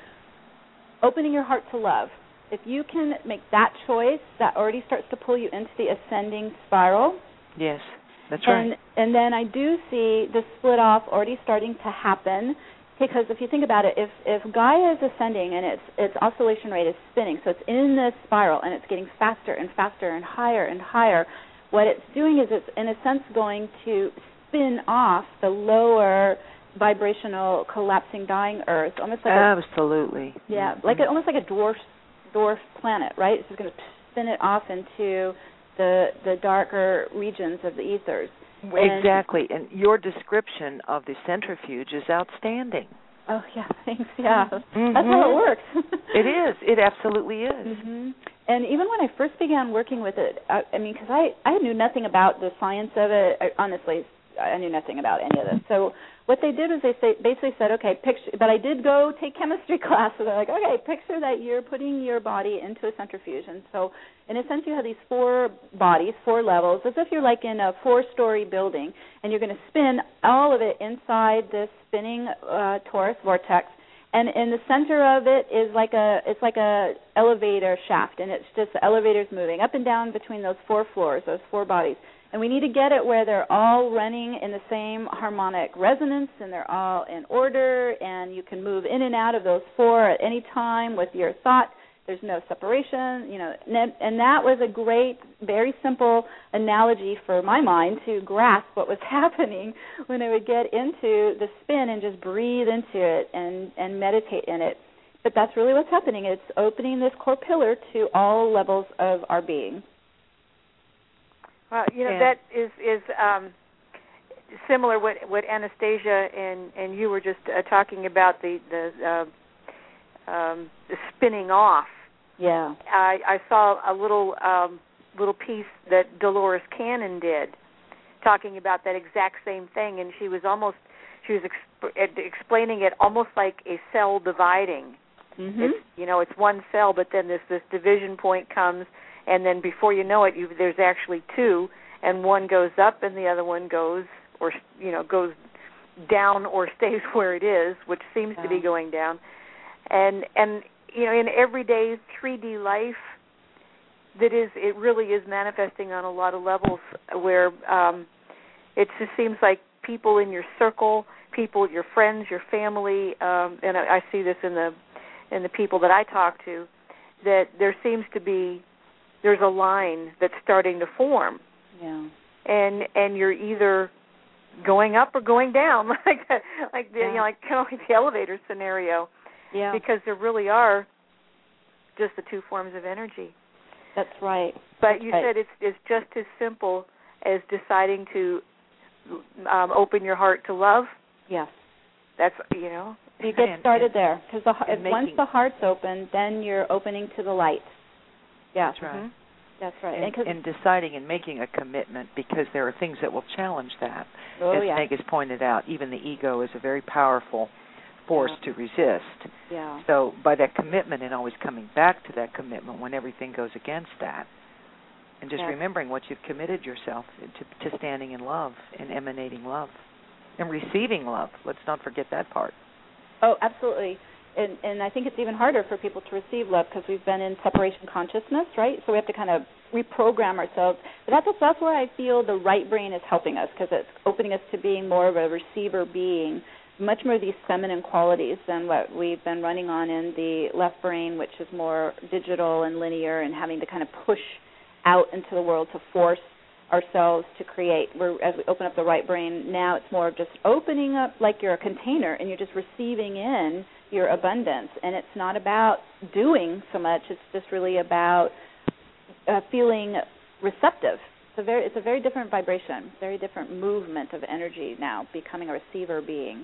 opening your heart to love. If you can make that choice, that already starts to pull you into the ascending spiral. Yes, that's and, right. And then I do see the split off already starting to happen. Because if you think about it, if, if Gaia is ascending and its its oscillation rate is spinning, so it's in this spiral and it's getting faster and faster and higher and higher, what it's doing is it's, in a sense, going to spin off the lower vibrational, collapsing, dying Earth, almost like absolutely, a, yeah, mm-hmm. like a, almost like a dwarf dwarf planet, right? It's just going to spin it off into the the darker regions of the ethers. Exactly, and your description of the centrifuge is outstanding. Oh, yeah, thanks, yeah. Mm-hmm. That's how it works. It is. It absolutely is. Mm-hmm. And even when I first began working with it, I, I mean, because I, I knew nothing about the science of it. I, honestly, I knew nothing about any of this. So what they did was they say, basically said, okay, picture, but I did go take chemistry class, so they're like, okay, picture that you're putting your body into a centrifuge. And so in a sense you have these four bodies, four levels, as if you're like in a four-story building, and you're going to spin all of it inside this spinning uh, torus vortex. And in the center of it is like a, it's like a elevator shaft, and it's just the elevators moving up and down between those four floors, those four bodies. And we need to get it where they're all running in the same harmonic resonance and they're all in order, and you can move in and out of those four at any time with your thought. There's no separation, you know, and that was a great, very simple analogy for my mind to grasp what was happening when I would get into the spin and just breathe into it and, and meditate in it. But that's really what's happening. It's opening this core pillar to all levels of our being. Well, you know, yeah. that is is um, similar what what Anastasia and, and you were just uh, talking about, the the, uh, um, the spinning off. Yeah. I, I saw a little um, little piece that Dolores Cannon did, talking about that exact same thing, and she was almost she was exp- explaining it almost like a cell dividing. Mm-hmm. It's, you know, it's one cell, but then this this division point comes, and then before you know it, you, there's actually two, and one goes up, and the other one goes, or you know, goes down or stays where it is, which seems yeah. to be going down, and and. You know, in everyday three D life, that is, it really is manifesting on a lot of levels where um, it just seems like people in your circle, people, your friends, your family, um, and I, I see this in the in the people that I talk to, that there seems to be, there's a line that's starting to form. Yeah. And and you're either going up or going down, like like the, yeah. you know, like kind of like the elevator scenario. Yeah. Because there really are just the two forms of energy. That's right. But That's you right. said it's it's just as simple as deciding to um, open your heart to love. Yes. That's, you know. You get and, started and, there. Because the, making, once the heart's open, then you're opening to the light. Yeah. That's right. Mm-hmm. That's right. And, and deciding and making a commitment, because there are things that will challenge that. Oh, As yeah. Meg has pointed out, even the ego is a very powerful force yeah. to resist. Yeah. So by that commitment and always coming back to that commitment when everything goes against that, and just yeah. remembering what you've committed yourself to, to standing in love and emanating love and receiving love. Let's not forget that part. Oh, absolutely. And, and I think it's even harder for people to receive love because we've been in separation consciousness, right? So we have to kind of reprogram ourselves. But that's, that's where I feel the right brain is helping us, because it's opening us to being more of a receiver being, much more of these feminine qualities than what we've been running on in the left brain, which is more digital and linear and having to kind of push out into the world to force ourselves to create. We're, as we open up the right brain, now it's more of just opening up like you're a container and you're just receiving in your abundance. And it's not about doing so much. It's just really about uh, feeling receptive. It's a very, it's a very different vibration, very different movement of energy now, becoming a receiver being.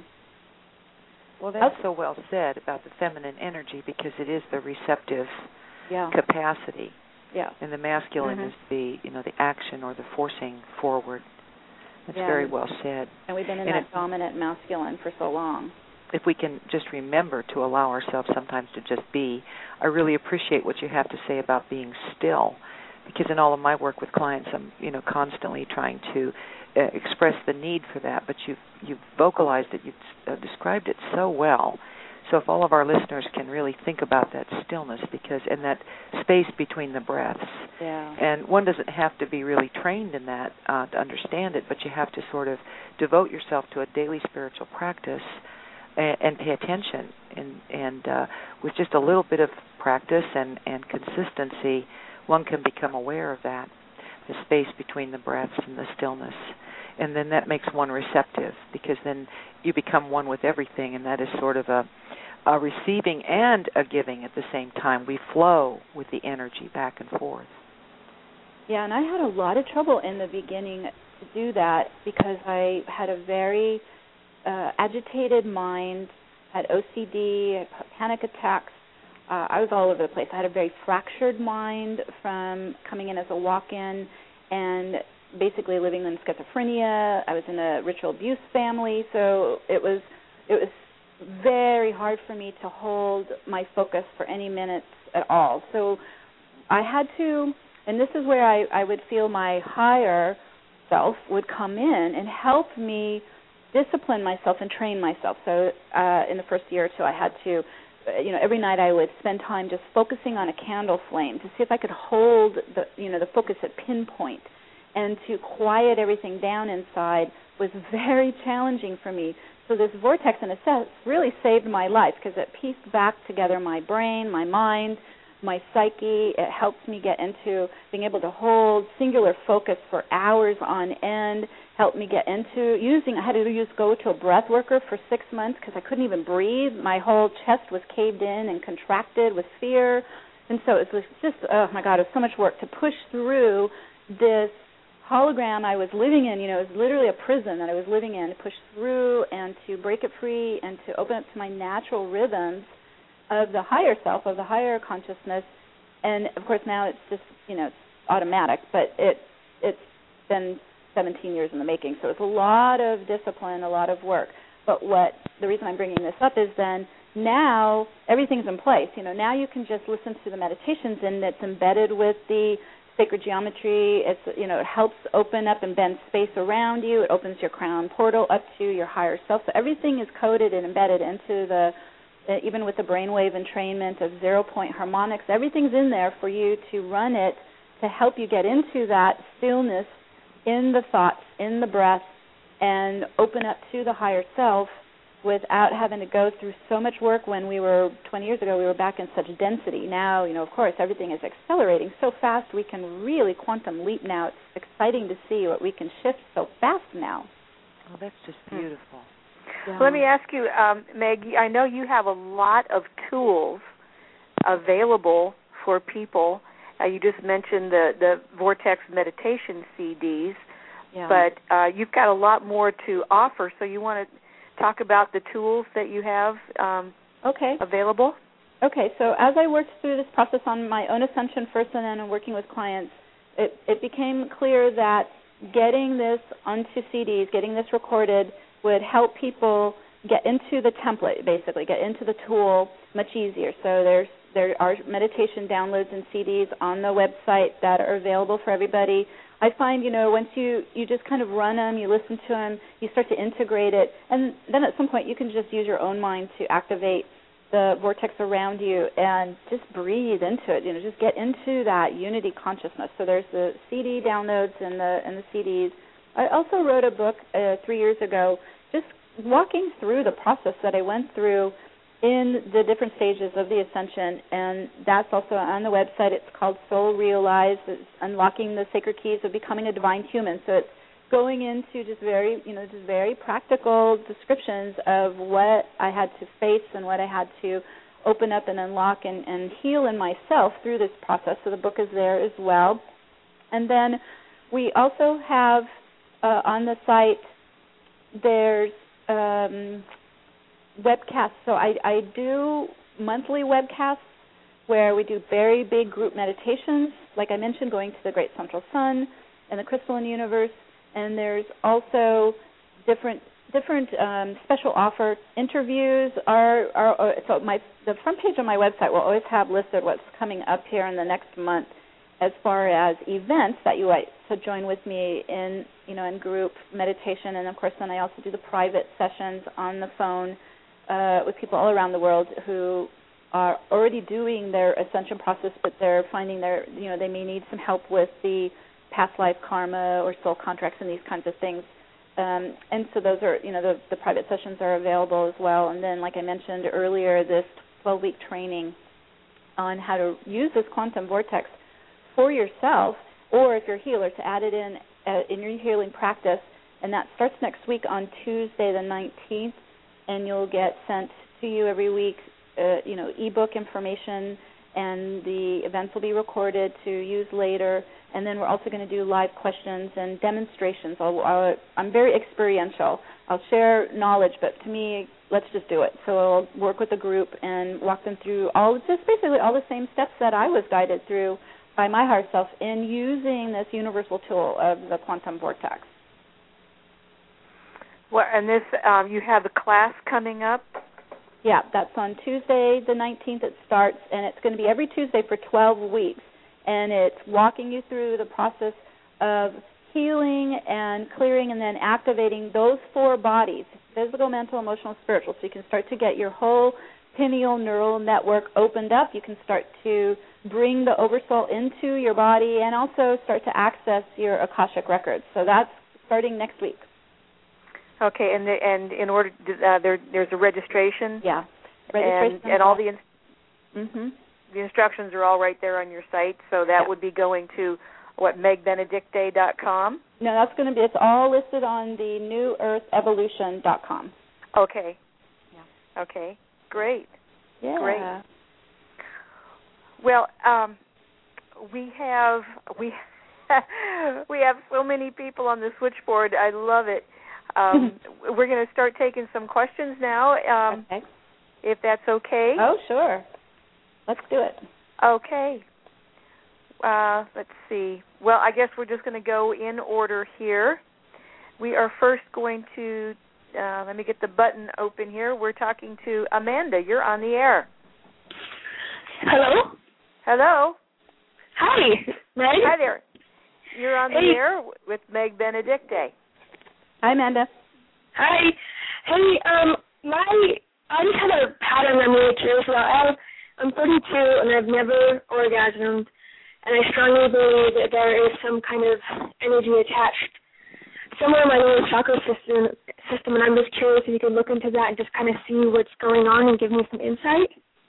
Well, that's so well said about the feminine energy, because it is the receptive yeah. capacity. Yeah. And the masculine mm-hmm. is the, you know, the action or the forcing forward. That's yeah. very well said. And we've been in and that it, dominant masculine for so long. If we can just remember to allow ourselves sometimes to just be. I really appreciate what you have to say about being still, because in all of my work with clients, I'm, you know, constantly trying to uh, express the need for that. But you've you've vocalized it, you've uh, described it so well. So if all of our listeners can really think about that stillness, because and that space between the breaths, yeah. and one doesn't have to be really trained in that uh, to understand it, but you have to sort of devote yourself to a daily spiritual practice and, and pay attention. And, and uh, with just a little bit of practice and, and consistency, one can become aware of that, the space between the breaths and the stillness. And then that makes one receptive, because then you become one with everything, and that is sort of a, a receiving and a giving at the same time. We flow with the energy back and forth. Yeah, and I had a lot of trouble in the beginning to do that, because I had a very uh, agitated mind, had O C D, panic attacks. Uh, I was all over the place. I had a very fractured mind from coming in as a walk-in and basically living in schizophrenia. I was in a ritual abuse family, so it was it was very hard for me to hold my focus for any minutes at all. So I had to, and this is where I, I would feel my higher self would come in and help me discipline myself and train myself. So uh, in the first year or two, I had to, you know, every night I would spend time just focusing on a candle flame to see if I could hold the, you know, the focus at pinpoint. and to quiet everything down inside was very challenging for me. So this vortex, in a sense, really saved my life because it pieced back together my brain, my mind, my psyche. It helped me get into being able to hold singular focus for hours on end, helped me get into using, I had to use go to a breath worker for six months because I couldn't even breathe. My whole chest was caved in and contracted with fear. And so it was just, oh my God, it was so much work to push through this hologram I was living in. You know, it was literally a prison that I was living in, to push through and to break it free and to open up to my natural rhythms of the higher self, of the higher consciousness. And, of course, now it's just, you know, it's automatic, but it, it's been seventeen years in the making. So it's a lot of discipline, a lot of work. But what the reason I'm bringing this up is then now everything's in place. You know, now you can just listen to the meditations, and it's embedded with the sacred geometry. It's, you know, it helps open up and bend space around you. It opens your crown portal up to your higher self. So everything is coded and embedded into the, even with the brainwave entrainment of zero-point harmonics, everything's in there for you to run it to help you get into that stillness in the thoughts, in the breath, and open up to the higher self without having to go through so much work. When we were twenty years ago, we were back in such density. Now, you know, of course, everything is accelerating so fast. We can really quantum leap now. It's exciting to see what we can shift so fast now. Oh, that's just beautiful. Yeah. Let me ask you, um, Meg, I know you have a lot of tools available for people. Uh, you just mentioned the, the Vortex meditation C Ds, yeah. but uh, you've got a lot more to offer, so you want to talk about the tools that you have um, okay. available? Okay, so as I worked through this process on my own ascension first and then working with clients, it, it became clear that getting this onto C Ds, getting this recorded, would help people get into the template, basically, get into the tool much easier. So there's there are meditation downloads and C Ds on the website that are available for everybody. I find, you know, once you, you just kind of run them, you listen to them, you start to integrate it, and then at some point you can just use your own mind to activate the vortex around you and just breathe into it, you know, just get into that unity consciousness. So there's the C D downloads and the and the C Ds. I also wrote a book uh, three years ago just walking through the process that I went through in the different stages of the ascension, and that's also on the website. It's called Soul Realized. It's Unlocking the Sacred Keys of Becoming a Divine Human. So it's going into just very, you know, just very practical descriptions of what I had to face and what I had to open up and unlock and, and heal in myself through this process. So the book is there as well. And then we also have uh, on the site, there's um, webcasts. So I, I do monthly webcasts where we do very big group meditations, like I mentioned, going to the Great Central Sun and the Crystalline Universe. And there's also different different um, special offer interviews. Are, are, are so my the front page on my website will always have listed what's coming up here in the next month as far as events that you like to join with me in, you know, in group meditation. And of course, then I also do the private sessions on the phone uh, with people all around the world who are already doing their ascension process, but they're finding their, you know, they may need some help with the past life karma or soul contracts and these kinds of things. Um, and so those are, you know, the, the private sessions are available as well. And then, like I mentioned earlier, this twelve-week training on how to use this quantum vortex for yourself, or if you're a healer, to add it in uh, in your healing practice. And that starts next week on Tuesday the nineteenth, and you'll get sent to you every week, uh, you know, ebook information, and the events will be recorded to use later. And then we're also going to do live questions and demonstrations. I'll, I'll, I'm very experiential. I'll share knowledge, but to me, let's just do it. So I'll work with a group and walk them through all, just basically all the same steps that I was guided through by my higher self in using this universal tool of the quantum vortex. Well, and this, um, you have a class coming up? Yeah, that's on Tuesday the nineteenth it starts, and it's going to be every Tuesday for twelve weeks. And it's walking you through the process of healing and clearing and then activating those four bodies, physical, mental, emotional, spiritual, so you can start to get your whole pineal neural network opened up, you can start to bring the Oversoul into your body and also start to access your Akashic records. So that's starting next week. Okay, and the, and in order to, uh, there there's a registration. Yeah, registration and, and all the in, mm-hmm. the instructions are all right there on your site. So that yeah. would be going to what meg benedicte dot com. No, that's going to be. It's all listed on the new earth evolution dot com. Okay. Yeah. Okay. Great. Yeah. Great. Well, um, we have we we have so many people on the switchboard. I love it. Um, we're going to start taking some questions now, um, okay. if that's okay. Oh, sure. Let's do it. Okay. Uh, let's see. Well, I guess we're just going to go in order here. We are first going to, uh, let me get the button open here. We're talking to Amanda. You're on the air. Hello? Hello. Hi, Meg. Hi there. You're on hey. the air with Meg Benedicte. Hi, Amanda. Hi. Hey, um, my, I just had a pattern I'm really curious about. I'm, I'm thirty-two, and I've never orgasmed, and I strongly believe that there is some kind of energy attached somewhere in my lower chakra system, system, and I'm just curious if you could look into that and just kind of see what's going on and give me some insight.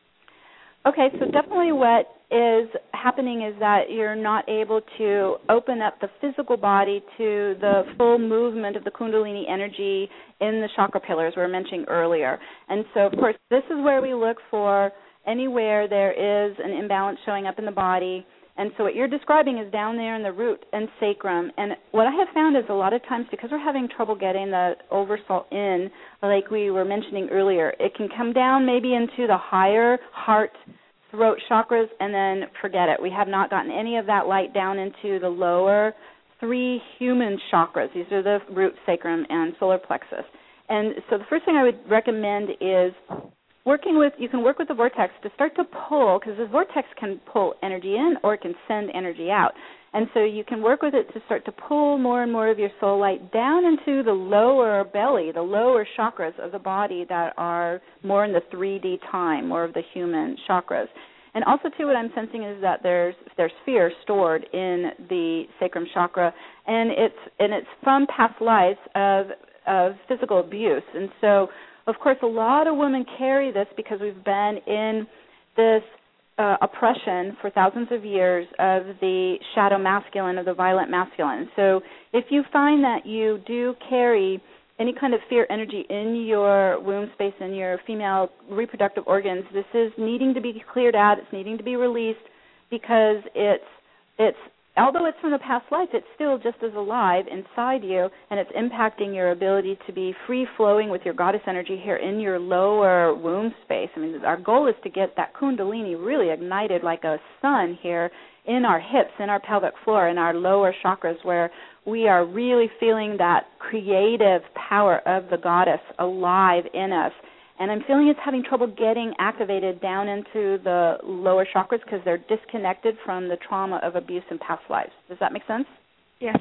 Okay, so definitely what is happening is that you're not able to open up the physical body to the full movement of the Kundalini energy in the chakra pillars we were mentioning earlier. And so, of course, this is where we look for anywhere there is an imbalance showing up in the body. And so what you're describing is down there in the root and sacrum. And what I have found is a lot of times, because we're having trouble getting the Oversoul in, like we were mentioning earlier, it can come down maybe into the higher heart, throat chakras, and then forget it. We have not gotten any of that light down into the lower three human chakras. These are the root, sacrum, and solar plexus. And so the first thing I would recommend is working with, you can work with the vortex to start to pull, because the vortex can pull energy in or it can send energy out. And so you can work with it to start to pull more and more of your soul light down into the lower belly, the lower chakras of the body that are more in the three D time, more of the human chakras. And also, too, what I'm sensing is that there's there's fear stored in the sacrum chakra, and it's and it's from past lives of of physical abuse. And so, of course, a lot of women carry this because we've been in this uh, oppression for thousands of years of the shadow masculine, of the violent masculine. So if you find that you do carry any kind of fear energy in your womb space, in your female reproductive organs, this is needing to be cleared out. It's needing to be released because it's it's although it's from the past life, it's still just as alive inside you, and it's impacting your ability to be free-flowing with your goddess energy here in your lower womb space. I mean, our goal is to get that Kundalini really ignited like a sun here in our hips, in our pelvic floor, in our lower chakras, where we are really feeling that creative power of the goddess alive in us. And I'm feeling it's having trouble getting activated down into the lower chakras because they're disconnected from the trauma of abuse in past lives. Does that make sense? Yes.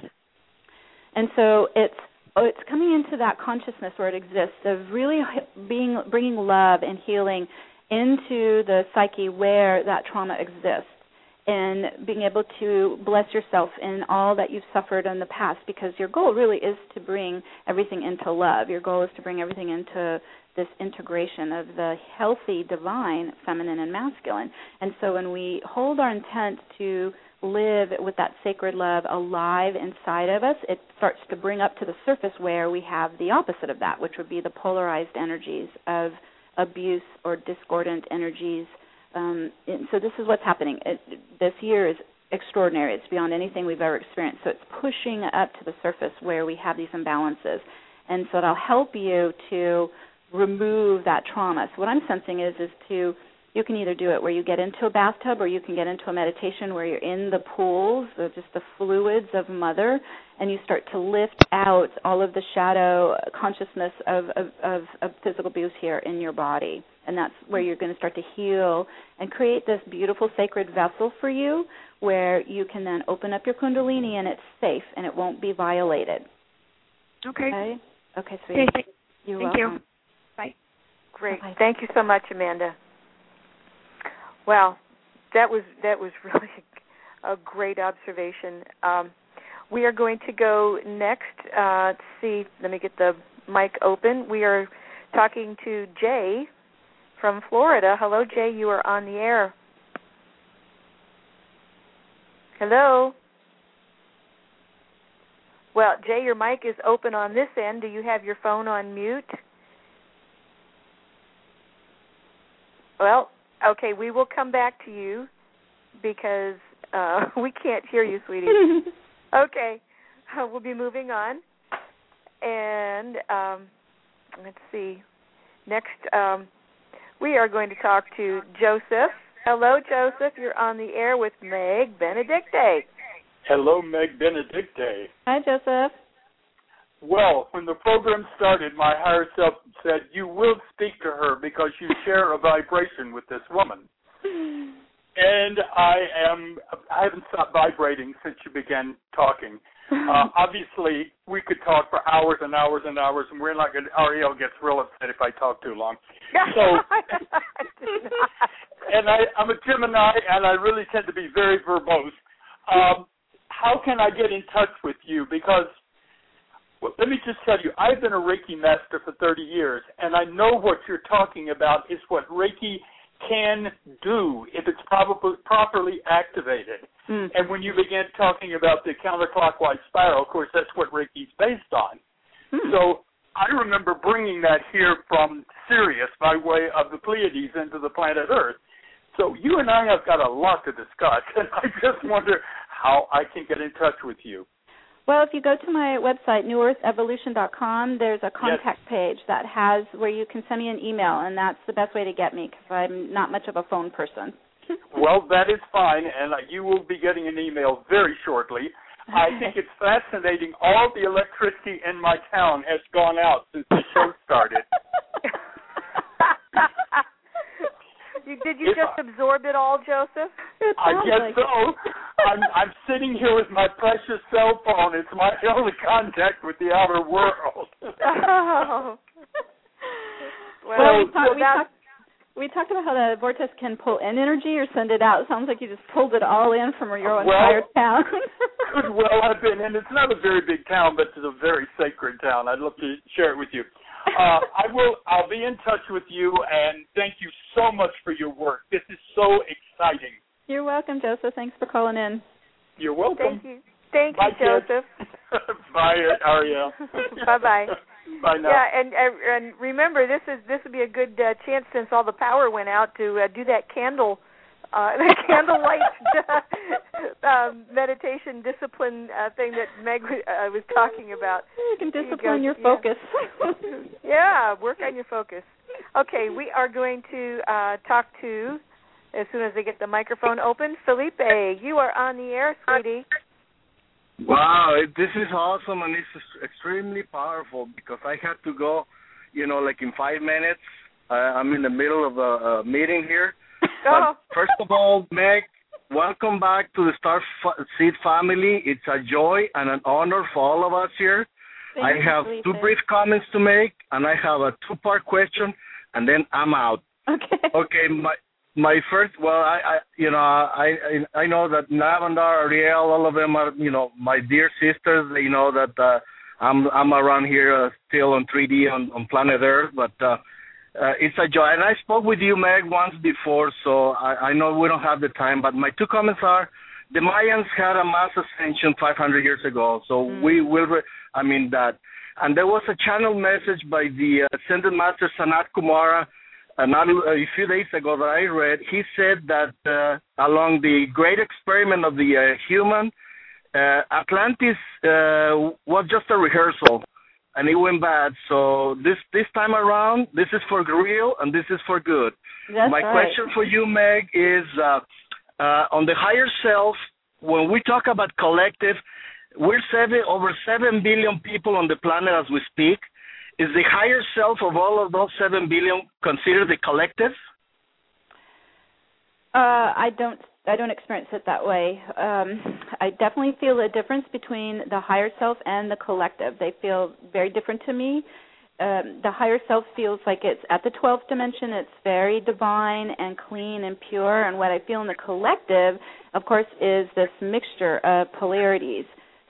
And so it's oh, it's coming into that consciousness where it exists of really being bringing love and healing into the psyche where that trauma exists, and being able to bless yourself in all that you've suffered in the past, because your goal really is to bring everything into love. Your goal is to bring everything into this integration of the healthy, divine, feminine and masculine. And so when we hold our intent to live with that sacred love alive inside of us, it starts to bring up to the surface where we have the opposite of that, which would be the polarized energies of abuse or discordant energies. Um, and so this is what's happening. It, this year is extraordinary. It's beyond anything we've ever experienced. So it's pushing up to the surface where we have these imbalances. And so it'll help you to remove that trauma. So what I'm sensing is is to, you can either do it where you get into a bathtub, or you can get into a meditation where you're in the pools, the, just the fluids of Mother, and you start to lift out all of the shadow consciousness of, of, of, of physical abuse here in your body. And that's where you're going to start to heal and create this beautiful sacred vessel for you where you can then open up your Kundalini and it's safe and it won't be violated. Okay. Okay, okay, sweet. Okay, thank, You're thank welcome. you. Bye. Great. Bye-bye. Thank you so much, Amanda. Well, that was that was really a great observation. Um, we are going to go next. Uh, let's see. Let me get the mic open. We are talking to Jay from Florida. Hello, Jay. You are on the air. Hello. Well, Jay, your mic is open on this end. Do you have your phone on mute? Well, okay, we will come back to you because uh, we can't hear you, sweetie. Okay, uh, we'll be moving on. And um, let's see. Next, um, we are going to talk to Joseph. Hello, Joseph. You're on the air with Meg Benedicte. Hello, Meg Benedicte. Hi, Joseph. Well, when the program started, my higher self said, you will speak to her because you share a vibration with this woman. And I am, I haven't stopped vibrating since you began talking. Uh, obviously, we could talk for hours and hours and hours, and we're not going to, Ariel gets real upset if I talk too long. So, and I, I'm a Gemini, and I really tend to be very verbose. Um, how can I get in touch with you? Because, well, let me just tell you, I've been a Reiki master for thirty years, and I know what you're talking about is what Reiki can do if it's probably properly activated. Mm. And when you begin talking about the counterclockwise spiral, of course, that's what Reiki's based on. Mm. So I remember bringing that here from Sirius by way of the Pleiades into the planet Earth. So you and I have got a lot to discuss, and I just wonder how I can get in touch with you. Well, if you go to my website, new earth evolution dot com, there's a contact yes. page that has where you can send me an email, and that's the best way to get me because I'm not much of a phone person. Well, that is fine, and uh, you will be getting an email very shortly. I think it's fascinating. All the electricity in my town has gone out since the show started. You, did you if just I, absorb it all, Joseph? It I guess like so. I'm, I'm sitting here with my precious cell phone. It's my only contact with the outer world. Oh. Well, well we, talk, so we, talk, we talked about how the vortex can pull in energy or send it out. It sounds like you just pulled it all in from your well, entire town. Could well have been, and it's not a very big town, but it's a very sacred town. I'd love to share it with you. Uh, I will. I'll be in touch with you, and thank you so much for your work. This is so exciting. You're welcome, Joseph. Thanks for calling in. You're welcome. Thank you. Thank Bye, you, Joseph. Bye, Ariel. Bye bye. Bye now. Yeah, and and remember, this is this would be a good uh, chance since all the power went out to uh, do that candle, uh, the candlelight um, meditation discipline uh, thing that Meg uh, was talking about. You can discipline you your focus. Yeah. Yeah, work on your focus. Okay, we are going to uh, talk to, as soon as they get the microphone open, Felipe. You are on the air, sweetie. Wow, this is awesome, and it's extremely powerful because I had to go, you know, like in five minutes. Uh, I'm in the middle of a, a meeting here. Oh. But first of all, Meg, welcome back to the Star Seed family. It's a joy and an honor for all of us here. Thank I you, have Felipe. two brief comments to make, and I have a two-part question, and then I'm out. Okay. Okay, my my first, well, I, I you know, I, I I know that Lavendar, Ariel, all of them are, you know, my dear sisters. They know that uh, I'm I'm around here uh, still on three D on, on planet Earth, but uh, uh, it's a joy. And I spoke with you, Meg, once before, so I, I know we don't have the time. But my two comments are: the Mayans had a mass ascension five hundred years ago, so mm. we will. Re- I mean that. And there was a channel message by the uh, Ascended Master Sanat Kumara uh, not a few days ago that I read. He said that uh, along the great experiment of the uh, human, uh, Atlantis uh, was just a rehearsal, and it went bad. So this this time around, this is for real, and this is for good. That's My right. question for you, Meg, is uh, uh, on the higher self, when we talk about collective, we're seven, over seven billion people on the planet as we speak. Is the higher self of all of those seven billion considered the collective? Uh, I don't. I don't experience it that way. Um, I definitely feel a difference between the higher self and the collective. They feel very different to me. um, the higher self feels like it's at the twelfth dimension. It's very divine and clean and pure. And what I feel in the collective, of course, is this mixture of polarities.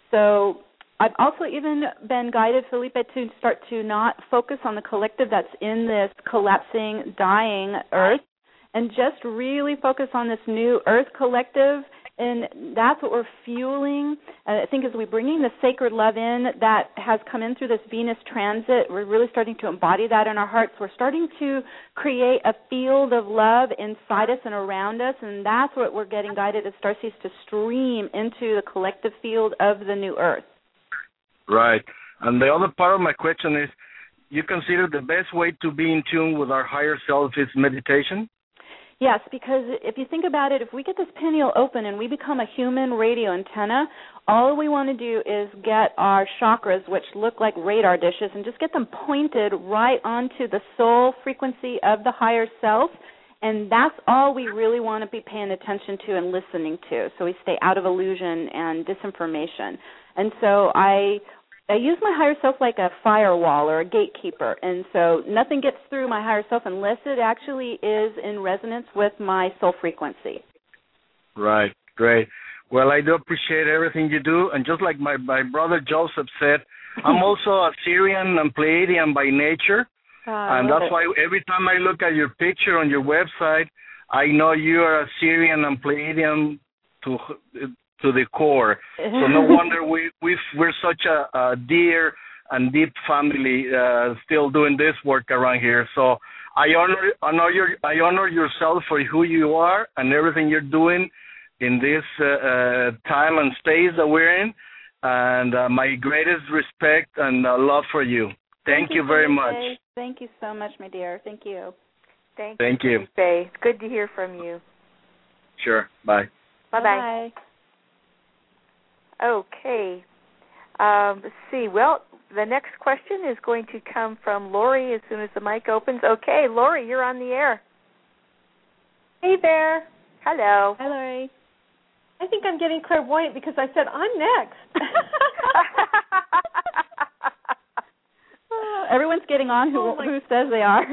So I've also even been guided, Felipe, to start to not focus on the collective that's in this collapsing, dying earth, and just really focus on this new earth collective. And that's what we're fueling. Uh, I think as we're bringing the sacred love in that has come in through this Venus transit, we're really starting to embody that in our hearts. We're starting to create a field of love inside us and around us, and that's what we're getting guided as starseeds to stream into the collective field of the new earth. Right. And the other part of my question is, you consider the best way to be in tune with our higher self is meditation? Yes, because if you think about it, if we get this pineal open and we become a human radio antenna, all we want to do is get our chakras, which look like radar dishes, and just get them pointed right onto the soul frequency of the higher self, and that's all we really want to be paying attention to and listening to, so we stay out of illusion and disinformation. And so I... I use my higher self like a firewall or a gatekeeper, and so nothing gets through my higher self unless it actually is in resonance with my soul frequency. Right, great. Well, I do appreciate everything you do, and just like my, my brother Joseph said, I'm also a Syrian and Pleiadian by nature, uh, and that's it. Why every time I look at your picture on your website, I know you are a Syrian and Pleiadian to to the core. So no wonder we we we're such a, a dear and deep family uh, still doing this work around here. So I honor honor your I honor yourself for who you are and everything you're doing in this uh, uh, time and space that we're in. And uh, my greatest respect and uh, love for you. Thank, Thank you, you very much. Faye. Thank you so much, my dear. Thank you. Thank, Thank you, you. Faye. Good to hear from you. Sure. Bye. Bye bye. Okay. Um, let's see. Well, the next question is going to come from Lori as soon as the mic opens. Okay, Lori, you're on the air. Hey there. Hello. Hi, Lori. I think I'm getting clairvoyant because I said I'm next. Oh, everyone's getting on who oh who says they are.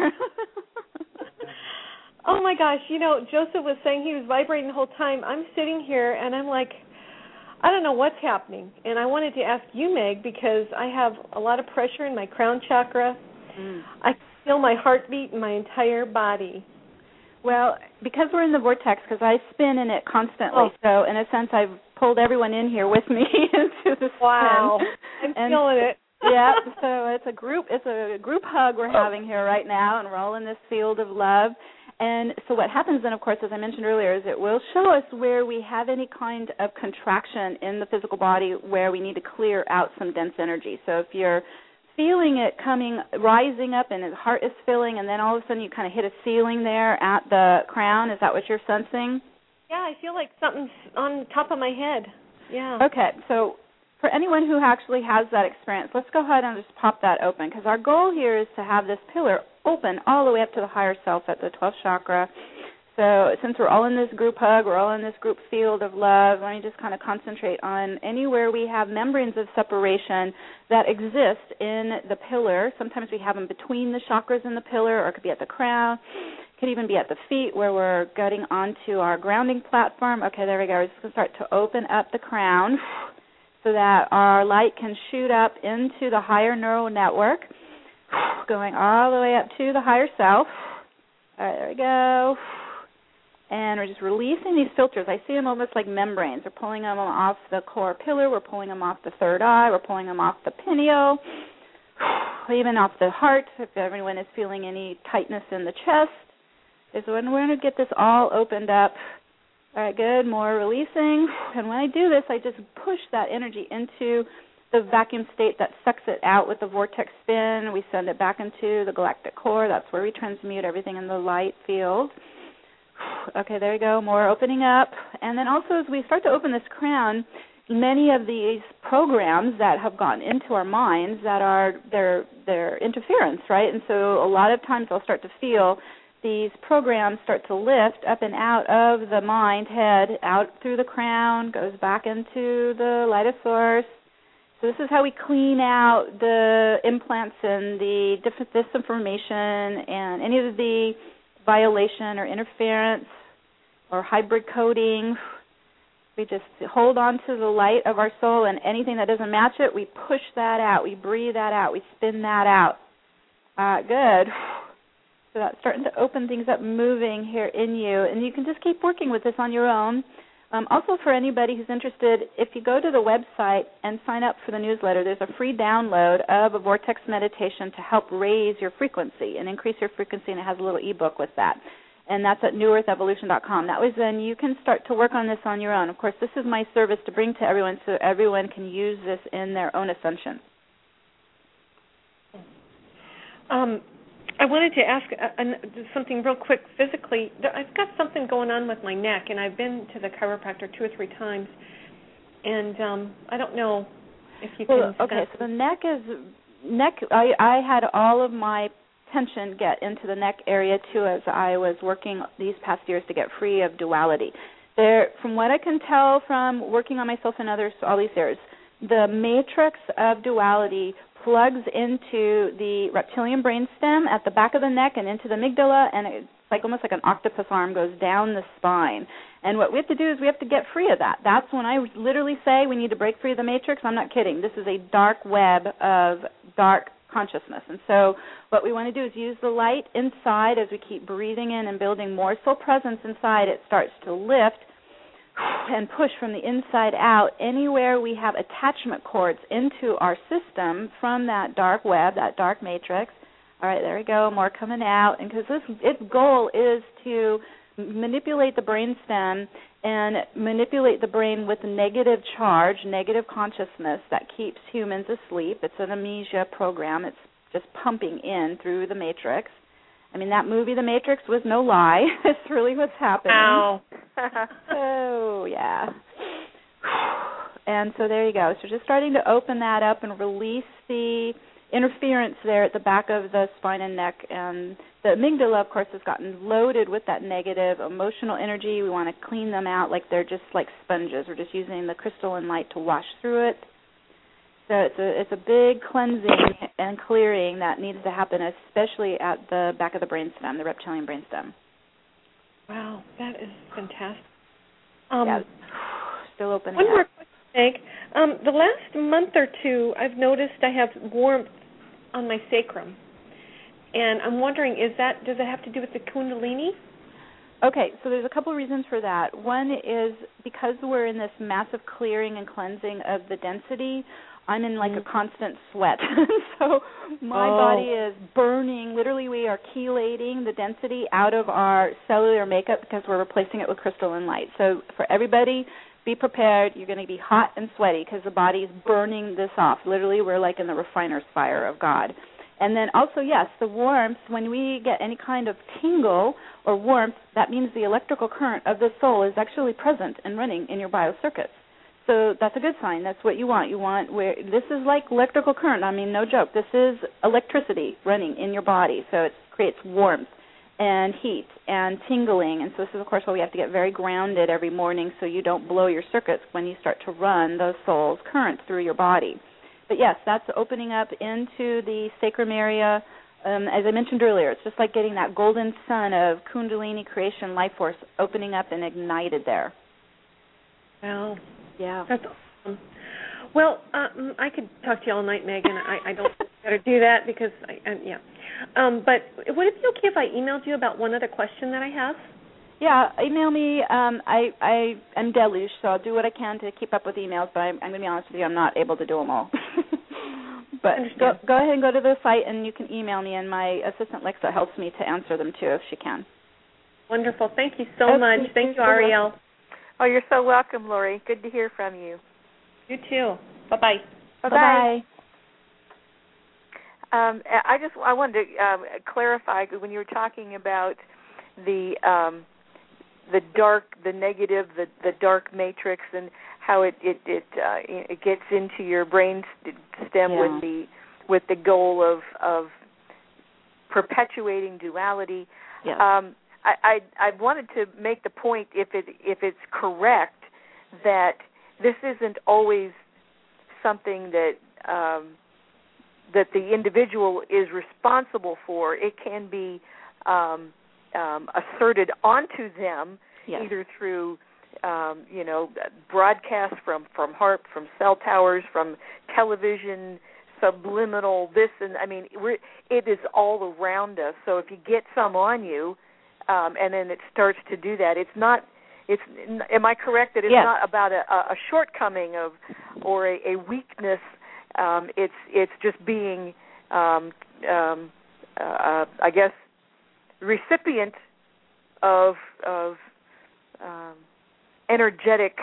Oh, my gosh. You know, Joseph was saying he was vibrating the whole time. I'm sitting here, and I'm like, I don't know what's happening. And I wanted to ask you, Meg, because I have a lot of pressure in my crown chakra. Mm. I feel my heartbeat in my entire body. Well, because we're in the vortex, because I spin in it constantly, oh. so in a sense I've pulled everyone in here with me into the spin. Wow. I'm and, feeling it. Yeah, so it's a group it's a group hug we're having here right now, and we're all in this field of love. And so what happens then, of course, as I mentioned earlier, is it will show us where we have any kind of contraction in the physical body where we need to clear out some dense energy. So if you're feeling it coming, rising up, and the heart is filling, and then all of a sudden you kind of hit a ceiling there at the crown, is that what you're sensing? Yeah, I feel like something's on top of my head. Yeah. Okay, so for anyone who actually has that experience, let's go ahead and just pop that open, because our goal here is to have this pillar open all the way up to the higher self at the twelfth chakra. So since we're all in this group hug, we're all in this group field of love, let me just kind of concentrate on anywhere we have membranes of separation that exist in the pillar. Sometimes we have them between the chakras in the pillar, or it could be at the crown. It could even be at the feet where we're getting onto our grounding platform. Okay, there we go. We're just going to start to open up the crown so that our light can shoot up into the higher neural network, going all the way up to the higher self. All right, there we go. And we're just releasing these filters. I see them almost like membranes. We're pulling them off the core pillar. We're pulling them off the third eye. We're pulling them off the pineal, even off the heart, if everyone is feeling any tightness in the chest. Is when we're going to get this all opened up. All right, good. More releasing. And when I do this, I just push that energy into the vacuum state that sucks it out with the vortex spin. We send it back into the galactic core. That's where we transmute everything in the light field. Okay, there you go. More opening up. And then also as we start to open this crown, many of these programs that have gotten into our minds that are their their interference, right? And so a lot of times I'll start to feel these programs start to lift up and out of the mind, head, out through the crown, goes back into the light of source. So this is how we clean out the implants and the disinformation and any of the violation or interference or hybrid coding. We just hold on to the light of our soul, and anything that doesn't match it, we push that out. We breathe that out. We spin that out. Uh, good. So that's starting to open things up, moving here in you. And you can just keep working with this on your own. Um, also, for anybody who's interested, if you go to the website and sign up for the newsletter, there's a free download of a vortex meditation to help raise your frequency and increase your frequency, and it has a little ebook with that. And that's at new earth evolution dot com. That way then you can start to work on this on your own. Of course, this is my service to bring to everyone so everyone can use this in their own ascension. Um, I wanted to ask uh, uh, something real quick physically. I've got something going on with my neck, and I've been to the chiropractor two or three times, and um, I don't know if you well, can... Okay, so the neck is... neck. I, I had all of my tension get into the neck area, too, as I was working these past years to get free of duality. There, from what I can tell from working on myself and others all these years, the matrix of duality plugs into the reptilian brainstem at the back of the neck and into the amygdala, and it's like almost like an octopus arm goes down the spine. And what we have to do is we have to get free of that. That's when I literally say we need to break free of the matrix. I'm not kidding. This is a dark web of dark consciousness. And so what we want to do is use the light inside as we keep breathing in and building more soul presence inside. It starts to lift and push from the inside out anywhere we have attachment cords into our system from that dark web, that dark matrix. All right, there we go, more coming out. And because this, its goal is to manipulate the brainstem and manipulate the brain with negative charge, negative consciousness that keeps humans asleep. It's an amnesia program. It's just pumping in through the matrix. I mean, that movie, The Matrix, was no lie. It's really what's happening. Ow. Oh, yeah. And so there you go. So just starting to open that up and release the interference there at the back of the spine and neck. And the amygdala, of course, has gotten loaded with that negative emotional energy. We want to clean them out like they're just like sponges. We're just using the crystalline light to wash through it. So it's a, it's a big cleansing and clearing that needs to happen, especially at the back of the brainstem, the reptilian brainstem. Wow, that is fantastic. Um, yeah, still opening One up. more question, Meg. Um, the last month or two, I've noticed I have warmth on my sacrum, and I'm wondering, is that does it have to do with the Kundalini? Okay, so there's a couple of reasons for that. One is because we're in this massive clearing and cleansing of the density, I'm in like mm. a constant sweat. So my oh. body is burning. Literally, we are chelating the density out of our cellular makeup because we're replacing it with crystalline light. So for everybody, be prepared. You're going to be hot and sweaty because the body is burning this off. Literally, we're like in the refiner's fire of God. And then also, yes, the warmth, when we get any kind of tingle or warmth, that means the electrical current of the soul is actually present and running in your biocircuits. So that's a good sign. That's what you want. You want where this is like electrical current. I mean, no joke. This is electricity running in your body. So it creates warmth and heat and tingling. And so this is, of course, why we have to get very grounded every morning so you don't blow your circuits when you start to run those soul's currents through your body. But, yes, that's opening up into the sacrum area. Um, as I mentioned earlier, it's just like getting that golden sun of Kundalini creation life force opening up and ignited there. Wow. Yeah. That's awesome. Well, um, I could talk to you all night, Megan. I, I don't better do that because, I, I, yeah. Um, but would it be okay if I emailed you about one other question that I have? Yeah, email me. Um, I, I am deluged, so I'll do what I can to keep up with emails, but I'm, I'm going to be honest with you, I'm not able to do them all. But go, go ahead and go to the site, and you can email me, and my assistant, Lexa, helps me to answer them, too, if she can. Wonderful. Thank you so okay. much. Thank you, Ariel. Oh, you're so welcome, Lori. Good to hear from you. You too. Bye-bye. Bye-bye. Um, I just I wanted to um, clarify when you were talking about the um, the dark, the negative, the, the dark matrix, and how it it it, uh, it gets into your brain stem yeah. with the with the goal of of perpetuating duality. Yeah. Um, I, I I wanted to make the point, if it if it's correct, that this isn't always something that um, that the individual is responsible for, it can be um, um, asserted onto them, yes. either through um, you know broadcasts from from HAARP, from cell towers, from television, subliminal. This and I mean, we're, it is all around us. So if you get some on you, um, and then it starts to do that, it's not. It's. Am I correct that it's yes. not about a, a shortcoming of or a, a weakness? Um, it's it's just being, um, um, uh, I guess, recipient of of um, energetic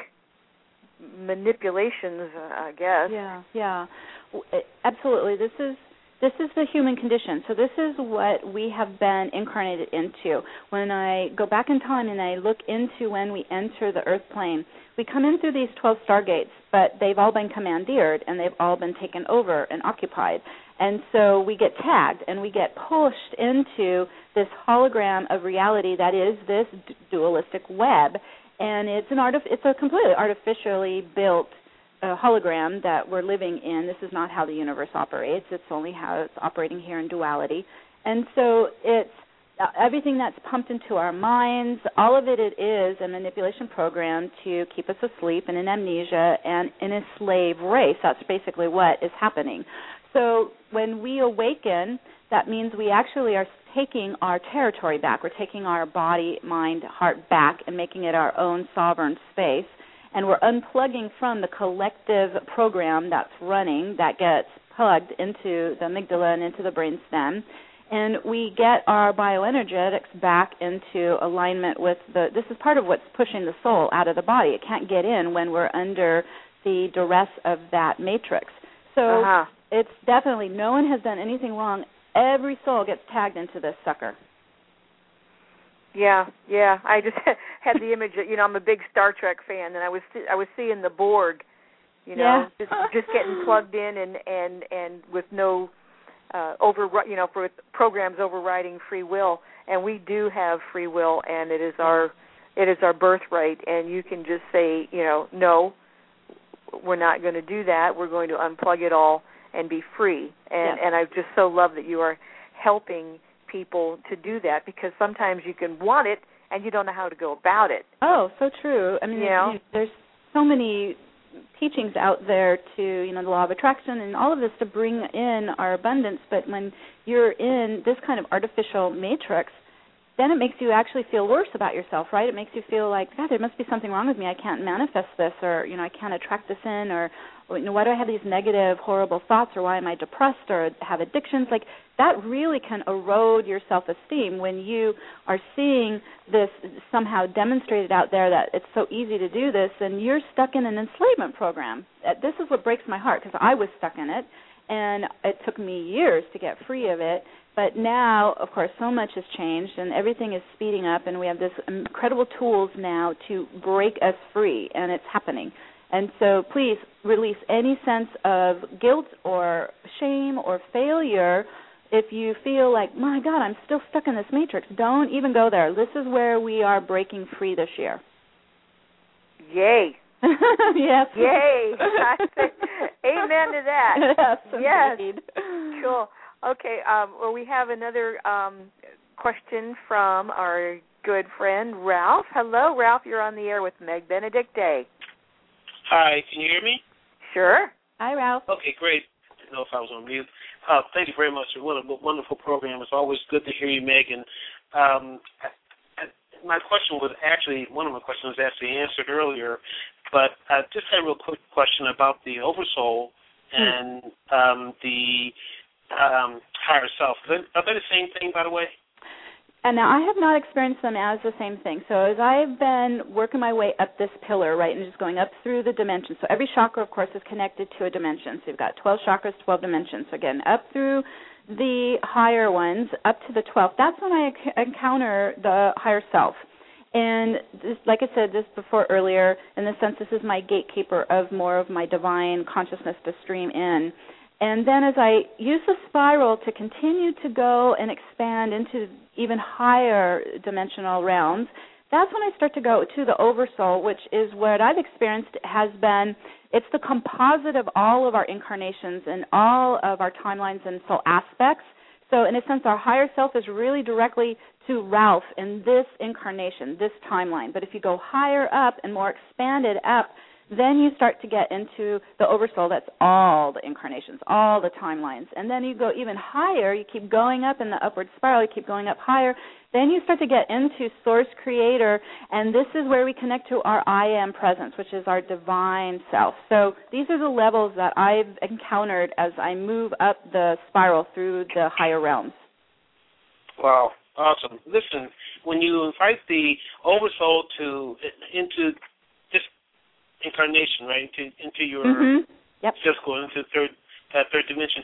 manipulations. Uh, I guess. Yeah, yeah, absolutely. This is this is the human condition. So this is what we have been incarnated into. When I go back in time and I look into when we enter the Earth plane, we come in through these twelve stargates, but they've all been commandeered and they've all been taken over and occupied. And so we get tagged and we get pushed into this hologram of reality that is this d- dualistic web. And it's an artif- it's a completely artificially built uh, hologram that we're living in. This is not how the universe operates. It's only how it's operating here in duality. And so it's uh, everything that's pumped into our minds, all of it, it is a manipulation program to keep us asleep and in amnesia and in a slave race. That's basically what is happening. So when we awaken, that means we actually are taking our territory back. We're taking our body, mind, heart back and making it our own sovereign space. And we're unplugging from the collective program that's running that gets plugged into the amygdala and into the brainstem. And we get our bioenergetics back into alignment with the, this is part of what's pushing the soul out of the body. It can't get in when we're under the duress of that matrix. So uh-huh. It's definitely, no one has done anything wrong. Every soul gets tagged into this sucker. Yeah, yeah. I just had the image that, you know, I'm a big Star Trek fan, and I was I was seeing the Borg, you know, yeah. just, just getting plugged in and and and with no uh, over, you know, for programs overriding free will, and we do have free will, and it is our it is our birthright, and you can just say, you know, no, we're not going to do that. We're going to unplug it all and be free. And yes. and I just so love that you are helping people to do that, because sometimes you can want it and you don't know how to go about it. Oh, so true. I mean, you know? there's so many teachings out there to, you know, the law of attraction and all of this to bring in our abundance, but when you're in this kind of artificial matrix, then it makes you actually feel worse about yourself, right? It makes you feel like, God, there must be something wrong with me. I can't manifest this, or, you know, I can't attract this in, or, or you know, why do I have these negative, horrible thoughts, or why am I depressed, or have addictions? Like, that really can erode your self-esteem when you are seeing this somehow demonstrated out there that it's so easy to do this, and you're stuck in an enslavement program. This is what breaks my heart, because I was stuck in it, and it took me years to get free of it. But now, of course, so much has changed, and everything is speeding up, and we have this incredible tools now to break us free, and it's happening. And so please release any sense of guilt or shame or failure. If you feel like, my God, I'm still stuck in this matrix, don't even go there. This is where we are breaking free this year. Yay. Yes. Yay. Amen to that. Yes, yes. Indeed. Cool. Okay, um, well, we have another um, question from our good friend, Ralph. Hello, Ralph. You're on the air with Meg Benedicte. Hi, can you hear me? Sure. Hi, Ralph. Okay, great. I didn't know if I was on mute. Uh, thank you very much. What a wonderful program. It's always good to hear you, Meg. And um, I, I, my question was actually, one of my questions was actually answered earlier, but I just had a real quick question about the oversoul and um, the um, higher self. Are they, are they the same thing, by the way? And now I have not experienced them as the same thing. So as I've been working my way up this pillar, right, and just going up through the dimensions. So every chakra, of course, is connected to a dimension. So you've got twelve chakras, twelve dimensions. So again, up through the higher ones, up to the twelfth. That's when I encounter the higher self. And this, like I said this before earlier, in the sense this is my gatekeeper of more of my divine consciousness to stream in. And then as I use the spiral to continue to go and expand into even higher dimensional realms, that's when I start to go to the oversoul, which is what I've experienced has been, it's the composite of all of our incarnations and all of our timelines and soul aspects. So in a sense, our higher self is really directly to Ralph in this incarnation, this timeline. But if you go higher up and more expanded up, then you start to get into the oversoul. That's all the incarnations, all the timelines. And then you go even higher. You keep going up in the upward spiral. You keep going up higher. Then you start to get into Source Creator, and this is where we connect to our I Am presence, which is our divine self. So these are the levels that I've encountered as I move up the spiral through the higher realms. Wow, awesome. Listen, when you invite the oversoul to into this incarnation, right, into into your mm-hmm. yep. physical, into third uh, third dimension,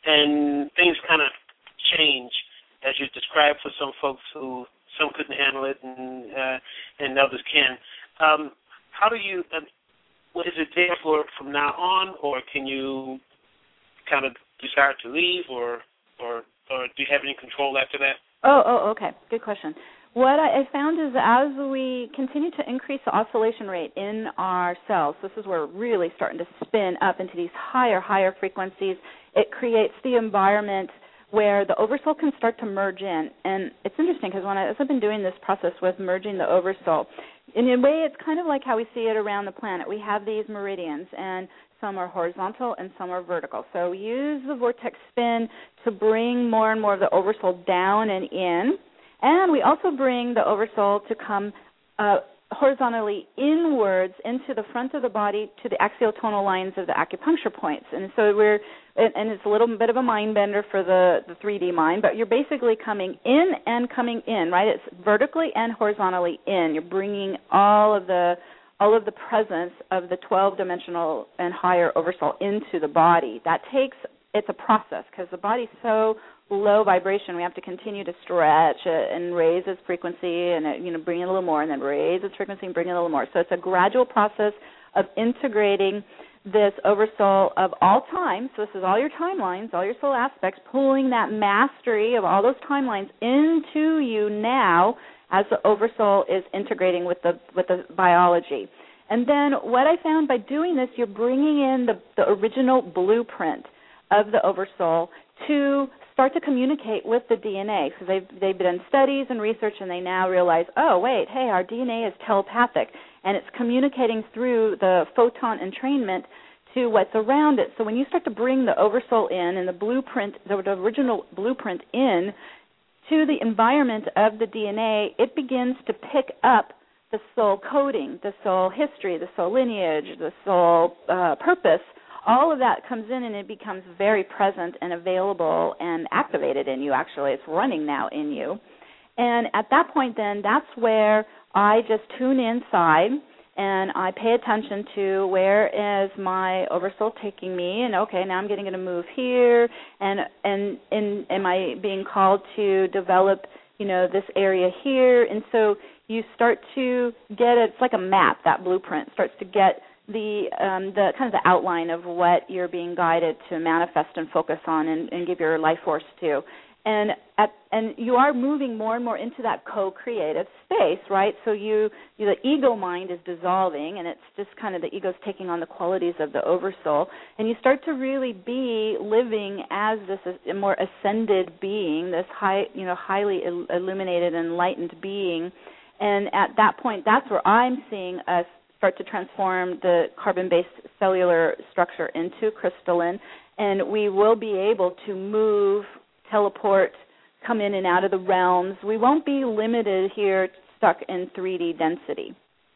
and things kind of change, as you described for some folks who some couldn't handle it and uh, and others can. Um, how do you? Uh, what is it there for from now on, or can you kind of desire to leave, or or or do you have any control after that? Oh, oh, okay. Good question. What I found is as we continue to increase the oscillation rate in our cells, this is where we're really starting to spin up into these higher, higher frequencies. It creates the environment where the oversoul can start to merge in. And it's interesting because when I, as I've been doing this process with merging the oversoul, in a way it's kind of like how we see it around the planet. We have these meridians, and some are horizontal and some are vertical. So we use the vortex spin to bring more and more of the oversoul down and in. And we also bring the oversoul to come uh, horizontally inwards into the front of the body to the axial tonal lines of the acupuncture points. And so we're, and it's a little bit of a mind bender for the, the three D mind, but you're basically coming in and coming in, right? It's vertically and horizontally in. You're bringing all of the all of the presence of the twelve-dimensional and higher oversoul into the body. That takes, it's a process because the body's so low vibration. We have to continue to stretch it and raise its frequency and, you know, bring it a little more, and then raise its frequency and bring it a little more. So it's a gradual process of integrating this oversoul of all time. So this is all your timelines, all your soul aspects, pulling that mastery of all those timelines into you now as the oversoul is integrating with the with the biology. And then what I found by doing this, you're bringing in the, the original blueprint of the oversoul to start to communicate with the D N A. So they've, they've done studies and research, and they now realize, oh, wait, hey, our D N A is telepathic, and it's communicating through the photon entrainment to what's around it. So when you start to bring the oversoul in and the blueprint, the, the original blueprint in to the environment of the D N A, it begins to pick up the soul coding, the soul history, the soul lineage, the soul uh, purpose. All of that comes in, and it becomes very present and available and activated in you, actually. It's running now in you. And at that point, then, that's where I just tune inside, and I pay attention to where is my oversoul taking me, and, okay, now I'm getting to move here, and, and, and am I being called to develop, you know, this area here? And so you start to get it. It's like a map, that blueprint starts to get the um, the kind of the outline of what you're being guided to manifest and focus on and, and give your life force to. And at, and you are moving more and more into that co-creative space, right? So you, you the ego mind is dissolving, and it's just kind of the ego's taking on the qualities of the oversoul, and you start to really be living as this a more ascended being, this high, you know, highly illuminated, enlightened being. And at that point, that's where I'm seeing us start to transform the carbon-based cellular structure into crystalline, and we will be able to move, teleport, come in and out of the realms. We won't be limited here, stuck in three D density.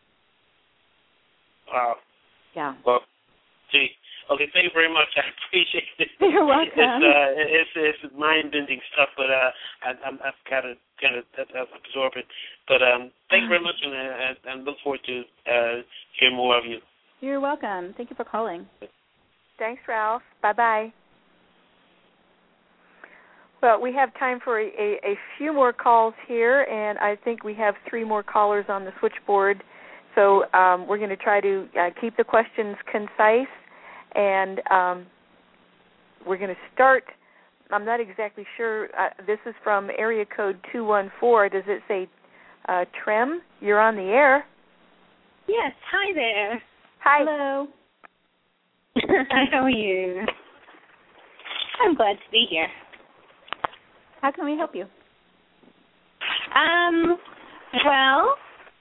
Wow. Yeah. Well, gee. Okay, thank you very much. I appreciate it. You're welcome. It's uh, it's, it's mind-bending stuff, but uh, I, I'm, I've got to kind of absorb it. But um, thank you very much, and I, I look forward to uh, hearing more of you. You're welcome. Thank you for calling. Thanks, Ralph. Bye-bye. Well, we have time for a, a, a few more calls here, and I think we have three more callers on the switchboard. So um, we're going to try to uh, keep the questions concise. And um, we're going to start, I'm not exactly sure, uh, this is from area code two one four. Does it say Uh, Trim, you're on the air. Yes, hi there. Hi. Hello. How are you? I'm glad to be here. How can we help you? Um, well,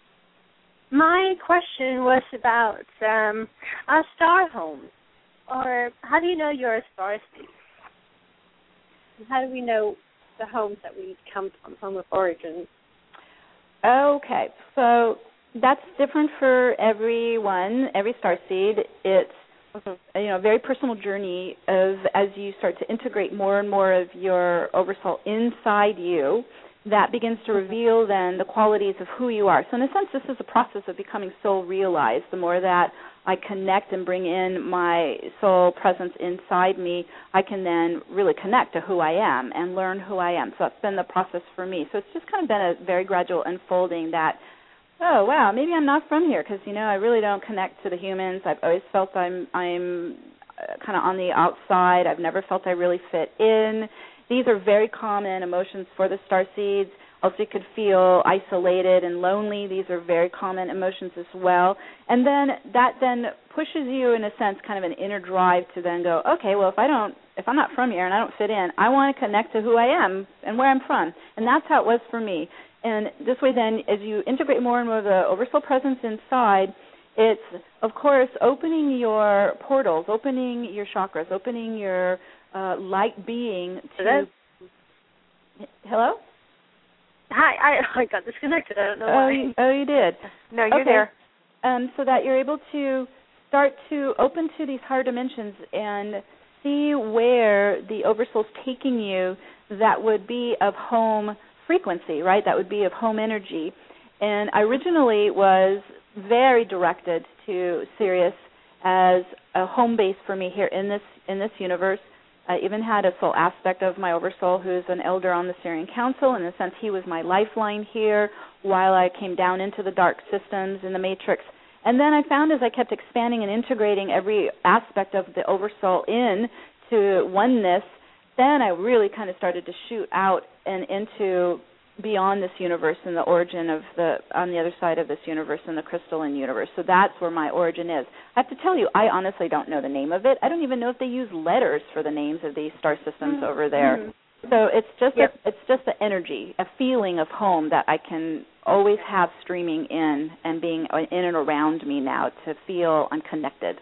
my question was about um, a star home, or how do you know you're a star seed? How do we know the homes that we come from, home of origin? Okay, so that's different for everyone, every starseed. It's mm-hmm. you know a very personal journey of as you start to integrate more and more of your oversoul inside you, that begins to reveal then the qualities of who you are. So in a sense, this is a process of becoming soul realized. The more that I connect and bring in my soul presence inside me, I can then really connect to who I am and learn who I am. So that's been the process for me. So it's just kind of been a very gradual unfolding that, oh, wow, maybe I'm not from here because, you know, I really don't connect to the humans. I've always felt I'm, I'm kind of on the outside. I've never felt I really fit in. These are very common emotions for the starseeds. Also, you could feel isolated and lonely. These are very common emotions as well. And then that then pushes you, in a sense, kind of an inner drive to then go, okay, well, if I don't, if I'm not from here and I don't fit in, I want to connect to who I am and where I'm from. And that's how it was for me. And this way, then, as you integrate more and more of the oversoul presence inside, it's, of course, opening your portals, opening your chakras, opening your uh, light being to. Hello? Hello? Hi, I, I got disconnected. I don't know oh, why. You, oh, you did? No, you're okay. there. Um, so that you're able to start to open to these higher dimensions and see where the oversoul's taking you that would be of home frequency, right? That would be of home energy. And I originally was very directed to Sirius as a home base for me here in this in this universe. I even had a soul aspect of my oversoul who's an elder on the Sirian Council. In a sense, he was my lifeline here while I came down into the dark systems in the Matrix. And then I found as I kept expanding and integrating every aspect of the oversoul in to oneness, then I really kind of started to shoot out and into beyond this universe and the origin of the, on the other side of this universe in the crystalline universe. So that's where my origin is. I have to tell you, I honestly don't know the name of it. I don't even know if they use letters for the names of these star systems mm-hmm. over there. Mm-hmm. So it's just yep. a, it's just the energy, a feeling of home that I can always have streaming in and being in and around me now to feel I'm connected.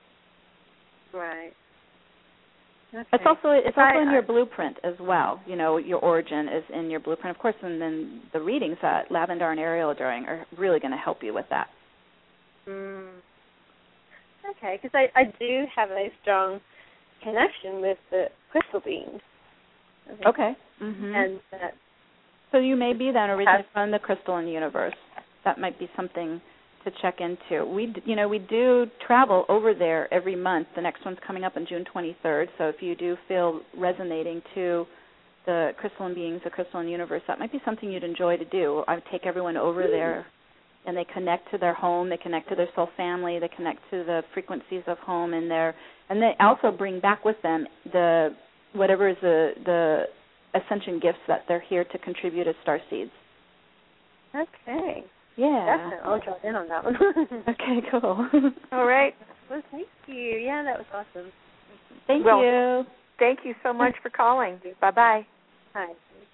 Right. Okay. It's also it's also I, in your blueprint as well. You know, your origin is in your blueprint, of course, and then the readings that Lavendar and Ariel are doing are really going to help you with that. Mm. Okay, because I, I do have a strong connection with the crystal beings. Okay. okay. Mm-hmm. And that so you may be then originally from the crystalline universe. That might be something to check into. We, you know, we do travel over there every month. The next one's coming up on June twenty-third. So if you do feel resonating to the crystalline beings, the crystalline universe, that might be something you'd enjoy to do. I would take everyone over mm. there, and they connect to their home, they connect to their soul family, they connect to the frequencies of home in there, and they also bring back with them the whatever is the the ascension gifts that they're here to contribute as star seeds. Okay. Yeah. Definitely. I'll jump in on that one. Okay, cool. All right. Well, thank you. Yeah, that was awesome. Thank well, you. Thank you so much for calling. Bye-bye. Hi.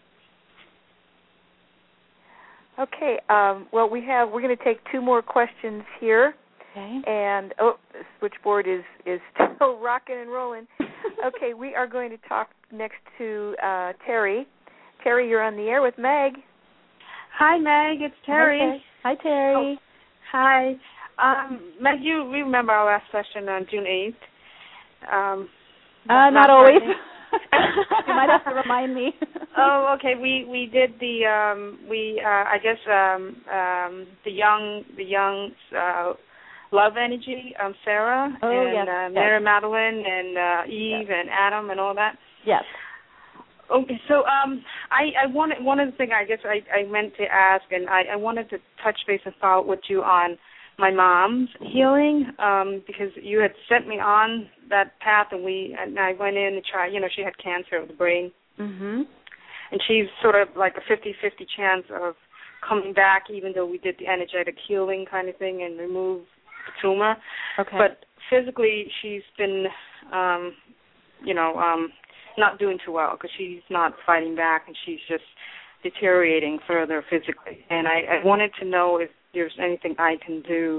Okay. Um, well, we have. We're going to take two more questions here. Okay. And oh, the switchboard is is still rocking and rolling. Okay, we are going to talk next to uh, Terry. Terry, you're on the air with Meg. Hi, Meg. It's Terry. Okay. Hi, Terry. Oh, hi. Um, Meg, you remember our last session on June eighth? Um, uh, not always. You might have to remind me. Oh, okay. We we did the um, we uh, I guess um, um, the young the young uh, love energy, um, Sarah oh, and yes, uh, yes. Mary Madeline and uh, Eve yes. and Adam and all that. Yes. Okay, so um, I, I wanted one of the things I guess I, I meant to ask, and I, I wanted to touch base and follow up with you on my mom's healing, um, because you had sent me on that path, and we and I went in to try. You know, she had cancer of the brain, mm-hmm. and she's sort of like a fifty-fifty chance of coming back, even though we did the energetic healing kind of thing and removed the tumor. Okay. But physically, she's been, um, you know, um, not doing too well because she's not fighting back and she's just deteriorating further physically. And I, I wanted to know if there's anything I can do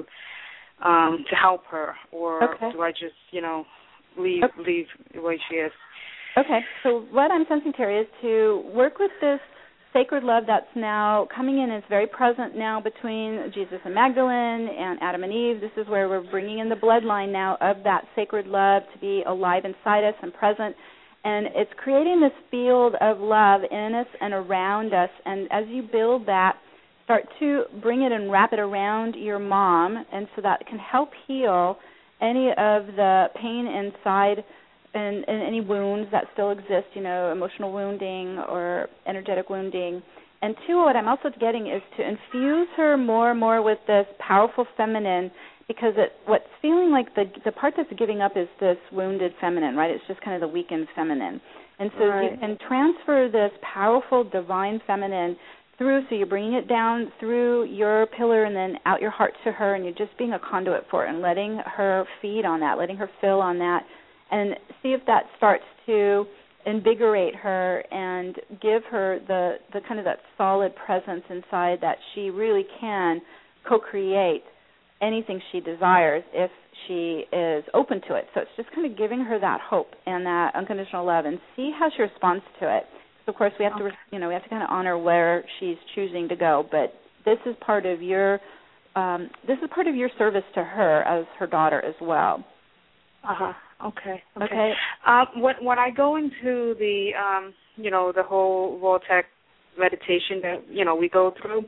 um, to help her, or okay. do I just, you know, leave okay. leave the way she is? Okay. So what I'm sensing, Terry, is to work with this sacred love that's now coming in. It's very present now between Jesus and Magdalene and Adam and Eve. This is where we're bringing in the bloodline now of that sacred love to be alive inside us and present. And it's creating this field of love in us and around us. And as you build that, start to bring it and wrap it around your mom, and so that it can help heal any of the pain inside and, and any wounds that still exist, you know, emotional wounding or energetic wounding. And two, what I'm also getting is to infuse her more and more with this powerful feminine, because it, what's feeling like the the part that's giving up is this wounded feminine, right? It's just kind of the weakened feminine. And so right. you can transfer this powerful divine feminine through, so you're bringing it down through your pillar and then out your heart to her, and you're just being a conduit for it and letting her feed on that, letting her fill on that, and see if that starts to invigorate her and give her the, the kind of that solid presence inside that she really can co-create anything she desires if she is open to it. So it's just kind of giving her that hope and that unconditional love, and see how she responds to it. So of course we have okay. to, you know, we have to kind of honor where she's choosing to go. But this is part of your, um, this is part of your service to her as her daughter as well. Uh huh. Okay. Okay. Okay. Um, when when I go into the, um, you know, the whole Voltec meditation that you know we go through,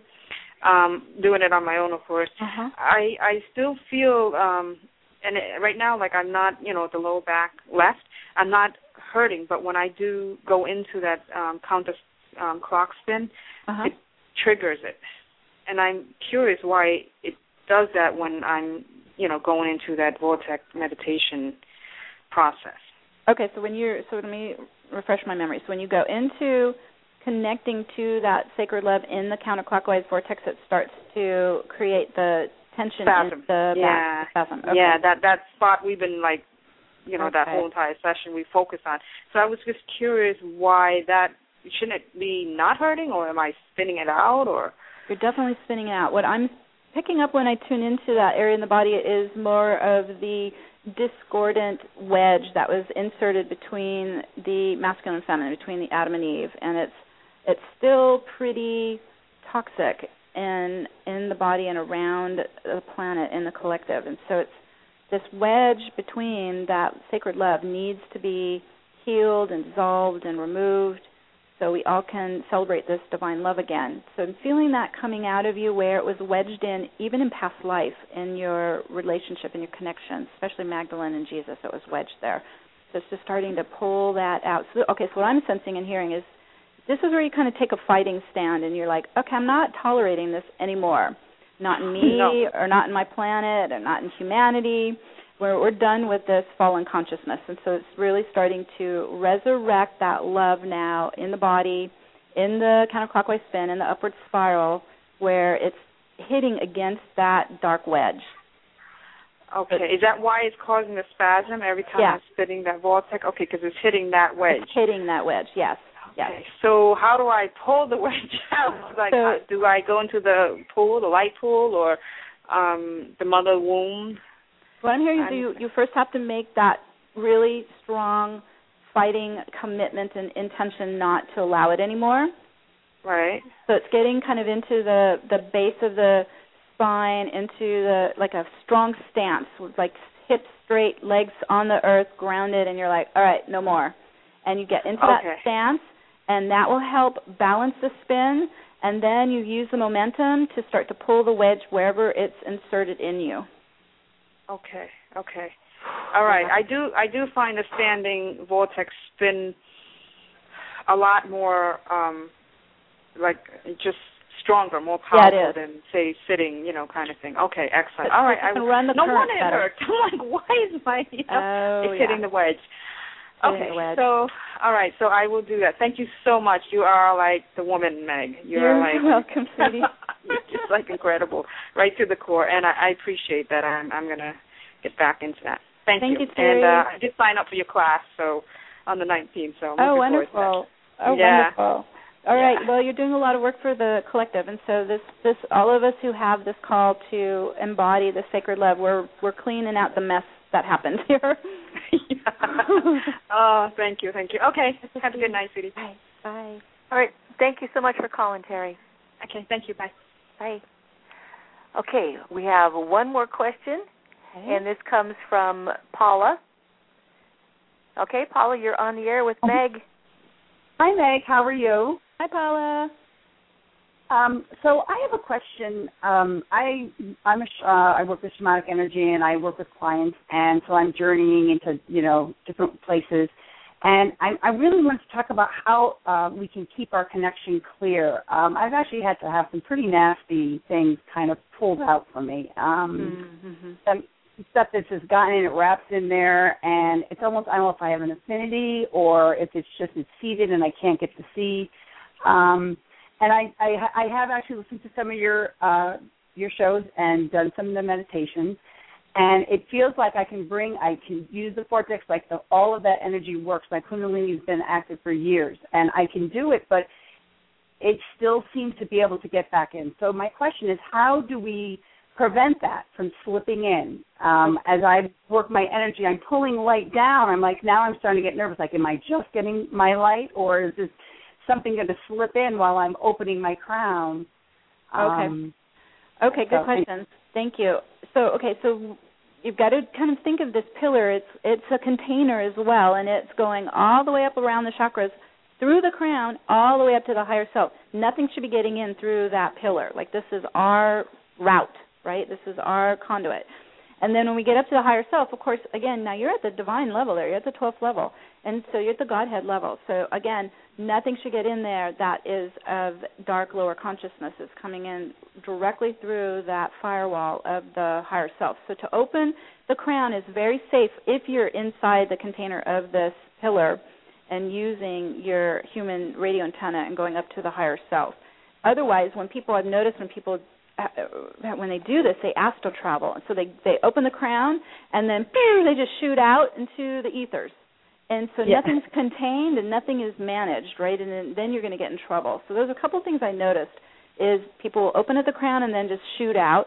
um, doing it on my own, of course, uh-huh. I I still feel, um, and it, right now, like I'm not, you know, the low back left, I'm not hurting, but when I do go into that um, counter um, clock spin, uh-huh. it triggers it, and I'm curious why it does that when I'm, you know, going into that Vortex meditation process. Okay, so when you're, so let me refresh my memory. So when you go into connecting to that sacred love in the counterclockwise vortex, it starts to create the tension spasm. in the yeah. back. Spasm. Okay. Yeah, that that spot we've been like, you know, okay. that whole entire session we focus on. So I was just curious why that, shouldn't it be not hurting, or am I spinning it out, or? You're definitely spinning it out. What I'm picking up when I tune into that area in the body is more of the discordant wedge that was inserted between the masculine and feminine, between the Adam and Eve, and it's it's still pretty toxic in in the body and around the planet, in the collective. And so it's this wedge between that sacred love needs to be healed and dissolved and removed, so we all can celebrate this divine love again. So I'm feeling that coming out of you where it was wedged in, even in past life, in your relationship, in your connection, especially Magdalene and Jesus, it was wedged there. So it's just starting to pull that out. So, okay, so what I'm sensing and hearing is this is where you kind of take a fighting stand and you're like, okay, I'm not tolerating this anymore. Not in me no. or not in my planet or not in humanity. We're, we're done with this fallen consciousness. And so it's really starting to resurrect that love now in the body, in the counterclockwise spin, in the upward spiral, where it's hitting against that dark wedge. Okay. Is that why it's causing the spasm every time yeah. I'm spinning that vortex? Okay, because it's hitting that wedge. It's hitting that wedge, yes. Okay. Yes. So how do I pull the wedge out? Like, so, do I go into the pool, the light pool, or um, the mother womb? What I'm hearing is you, you first have to make that really strong fighting commitment and intention not to allow it anymore. Right. So it's getting kind of into the, the base of the spine, into the like a strong stance, with like hips straight, legs on the earth, grounded, and you're like, all right, no more. And you get into okay. that stance, and that will help balance the spin, and then you use the momentum to start to pull the wedge wherever it's inserted in you. Okay, okay. All right. I do I do find the standing vortex spin a lot more um, like just stronger, more powerful yeah, than, say, sitting, you know, kind of thing. Okay, excellent. But All right. I can I, run the no current wonder it better. hurts. I'm like, why is my, you know, oh, it's hitting yeah. the wedge. Okay, so, all right, so I will do that. Thank you so much. You are like the woman, Meg. You're, You're like, welcome, sweetie. You're just like incredible, right to the core, and I, I appreciate that. I'm, I'm going to get back into that. Thank, Thank you. you, Terry. And uh, I did sign up for your class, so on the nineteenth, so I'm oh, looking wonderful. forward to that. Oh, yeah. wonderful. All yeah. right. Well, you're doing a lot of work for the collective, and so this, this, all of us who have this call to embody the sacred love, we're, we're cleaning out the mess that happens here. Oh, thank you, thank you. Okay, have a good night, sweetie. Bye. Bye. All right, thank you so much for calling, Terry. Okay, thank you. Bye. Bye. Okay, we have one more question, okay. and this comes from Paula. Okay, Paula, you're on the air with Meg. Hi, Meg. How are you? Hi, Paula. Um, so I have a question. Um, I I'm a, uh, I work with shamanic energy, and I work with clients, and so I'm journeying into you know different places, and I, I really want to talk about how uh, we can keep our connection clear. Um, I've actually had to have some pretty nasty things kind of pulled out for me. Um, mm-hmm. some stuff that's just gotten in, it wraps in there, and it's almost I don't know if I have an affinity or if it's just it's seated and I can't get to see. Um, And I, I, I have actually listened to some of your uh, your shows and done some of the meditations, and it feels like I can bring, I can use the vortex, like the, all of that energy works. My Kundalini has been active for years, and I can do it, but it still seems to be able to get back in. So my question is, how do we prevent that from slipping in? Um, as I work my energy, I'm pulling light down. I'm like, now I'm starting to get nervous. Like, am I just getting my light, or is this something going to slip in while I'm opening my crown? Okay. Um, okay, good so questions. Thank you. So, okay, so you've got to kind of think of this pillar. It's it's a container as well, and it's going all the way up around the chakras, through the crown, all the way up to the higher self. Nothing should be getting in through that pillar. Like, this is our route, right? This is our conduit. And then when we get up to the higher self, of course, again, now you're at the divine level there. You're at the twelfth level. And so you're at the Godhead level. So, again, nothing should get in there that is of dark lower consciousness. It's coming in directly through that firewall of the higher self. So to open the crown is very safe if you're inside the container of this pillar and using your human radio antenna and going up to the higher self. Otherwise, when people, I've noticed when people when they do this, they astral travel. And so they, they open the crown, and then pew, they just shoot out into the ethers. And so yeah. nothing's contained and nothing is managed, right? And then, then you're going to get in trouble. So there's a couple things I noticed is people open at the crown and then just shoot out,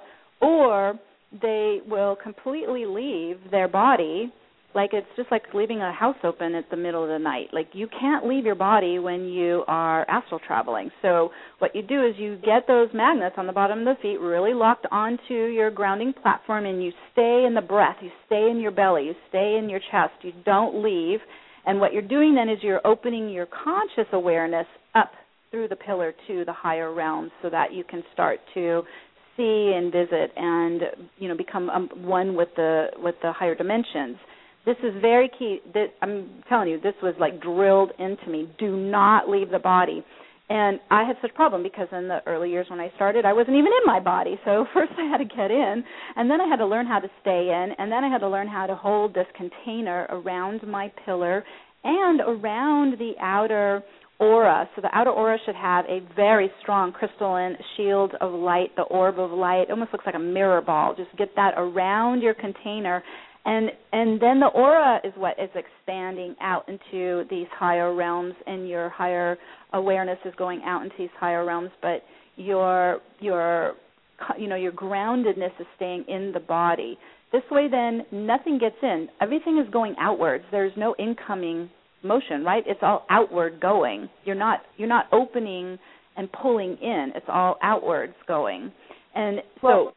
or they will completely leave their body. Like, it's just like leaving a house open at the middle of the night. Like, you can't leave your body when you are astral traveling. So what you do is you get those magnets on the bottom of the feet really locked onto your grounding platform, and you stay in the breath. You stay in your belly. You stay in your chest. You don't leave. And what you're doing then is you're opening your conscious awareness up through the pillar to the higher realms so that you can start to see and visit and, you know, become um, one with the with the higher dimensions. This is very key. That, I'm telling you, this was like drilled into me. Do not leave the body. And I had such a problem because in the early years when I started, I wasn't even in my body. So first I had to get in, and then I had to learn how to stay in, and then I had to learn how to hold this container around my pillar and around the outer aura. So the outer aura should have a very strong crystalline shield of light, the orb of light. It almost looks like a mirror ball. Just get that around your container. And and then the aura is what is expanding out into these higher realms, and your higher awareness is going out into these higher realms. But your your you know your groundedness is staying in the body. This way, then nothing gets in. Everything is going outwards. There's no incoming motion, right? It's all outward going. You're not you're not opening and pulling in. It's all outwards going. And so. Well,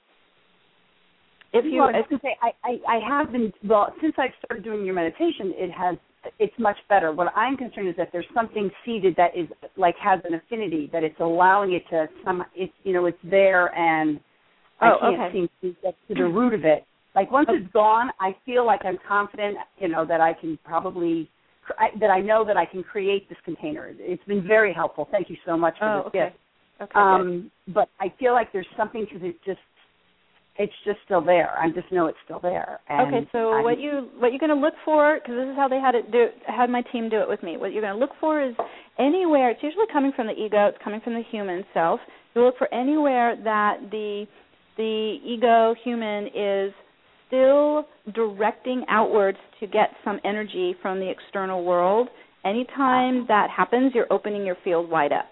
If you, well, I was going to say, I, I, I have been, well, since I've started doing your meditation, it has, it's much better. What I'm concerned is that there's something seated that is, like, has an affinity, that it's allowing it to, some, it's, you know, it's there, and I oh, can't okay. seem to get to the root of it. Like, once okay. it's gone, I feel like I'm confident, you know, that I can probably, I, that I know that I can create this container. It's been very helpful. Thank you so much for oh, this okay. gift. Okay, um, but I feel like there's something because it just, it's just still there. I just know it's still there. And okay, so I'm, what you what you're going to look for, because this is how they had it do had my team do it with me. What you're going to look for is anywhere. It's usually coming from the ego. It's coming from the human self. You look for anywhere that the the ego human is still directing outwards to get some energy from the external world. Anytime that happens, you're opening your field wide up.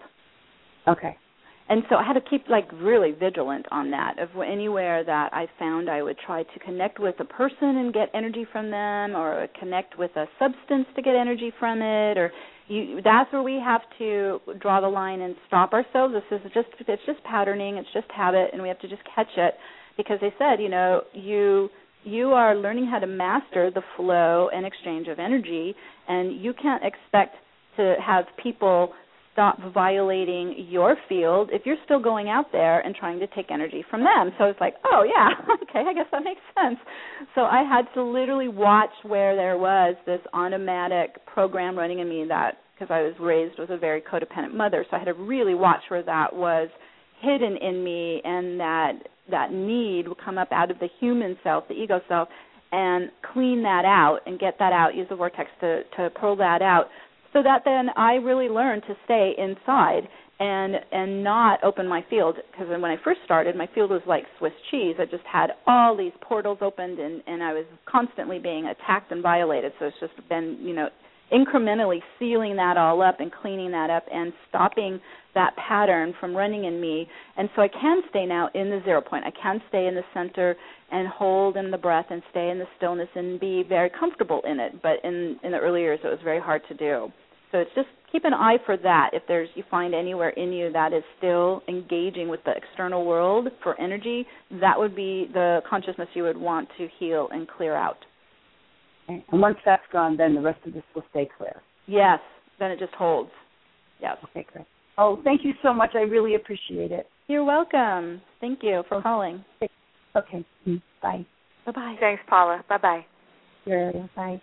Okay. And so I had to keep, like, really vigilant on that. Of anywhere that I found I would try to connect with a person and get energy from them, or connect with a substance to get energy from it, or you, that's where we have to draw the line and stop ourselves. This is just, it's just patterning, it's just habit, and we have to just catch it. Because they said, you know, you you are learning how to master the flow and exchange of energy, and you can't expect to have people stop violating your field if you're still going out there and trying to take energy from them. So it's like, oh, yeah, okay, I guess that makes sense. So I had to literally watch where there was this automatic program running in me that, because I was raised with a very codependent mother, so I had to really watch where that was hidden in me, and that that need would come up out of the human self, the ego self, and clean that out and get that out, use the vortex to, to pull that out, so that then I really learned to stay inside and and not open my field. Because when I first started, my field was like Swiss cheese. I just had all these portals opened, and, and I was constantly being attacked and violated. So it's just been, you know, incrementally sealing that all up and cleaning that up and stopping that pattern from running in me. And so I can stay now in the zero point. I can stay in the center and hold in the breath and stay in the stillness and be very comfortable in it. But in, in the early years, it was very hard to do. So it's just keep an eye for that. If there's you find anywhere in you that is still engaging with the external world for energy, that would be the consciousness you would want to heal and clear out. And once that's gone, then the rest of this will stay clear. Yes, then it just holds. Yes. Okay, great. Oh, thank you so much. I really appreciate it. You're welcome. Thank you for calling. Okay. Bye. Bye-bye. Thanks, Paula. Bye-bye. Sure. Bye.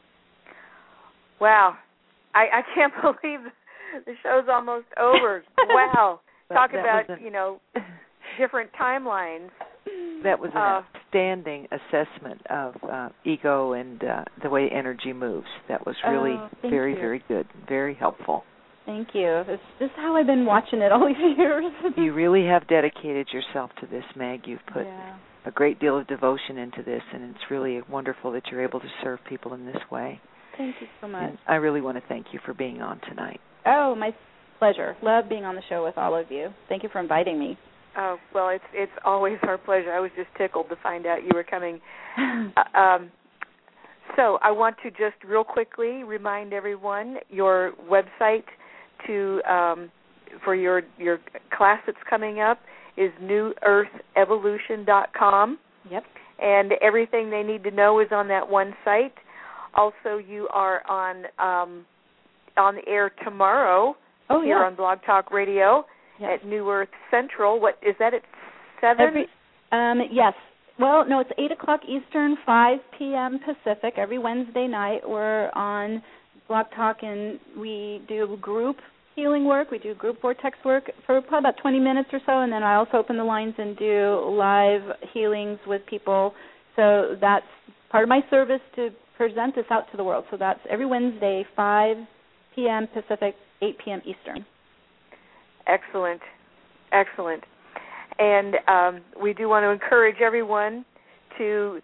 Wow. I, I can't believe the show's almost over. Wow. Talk that about, an, you know, different timelines. That was an uh, outstanding assessment of uh, ego and uh, the way energy moves. That was really oh, very, you. very good, very helpful. Thank you. It's just how I've been watching it all these years. You really have dedicated yourself to this, Meg. You've put yeah. a great deal of devotion into this, and it's really wonderful that you're able to serve people in this way. Thank you so much. And I really want to thank you for being on tonight. Oh, my pleasure. Love being on the show with all of you. Thank you for inviting me. Oh, well, it's it's always our pleasure. I was just tickled to find out you were coming. uh, um, so I want to just real quickly remind everyone your website to um, for your your class that's coming up is new earth evolution dot com. Yep. And everything they need to know is on that one site. Also, you are on um, on the air tomorrow oh, here yeah. on Blog Talk Radio. Yes. At New Earth Central. What is that at seven? Every, um, yes. Well, no, it's eight o'clock Eastern, five p.m. Pacific. Every Wednesday night we're on Blog Talk, and we do group healing work. We do group vortex work for probably about twenty minutes or so, and then I also open the lines and do live healings with people. So that's part of my service to present this out to the world. So that's every Wednesday, five p.m. Pacific, eight p.m. Eastern. Excellent, excellent. And um, we do want to encourage everyone to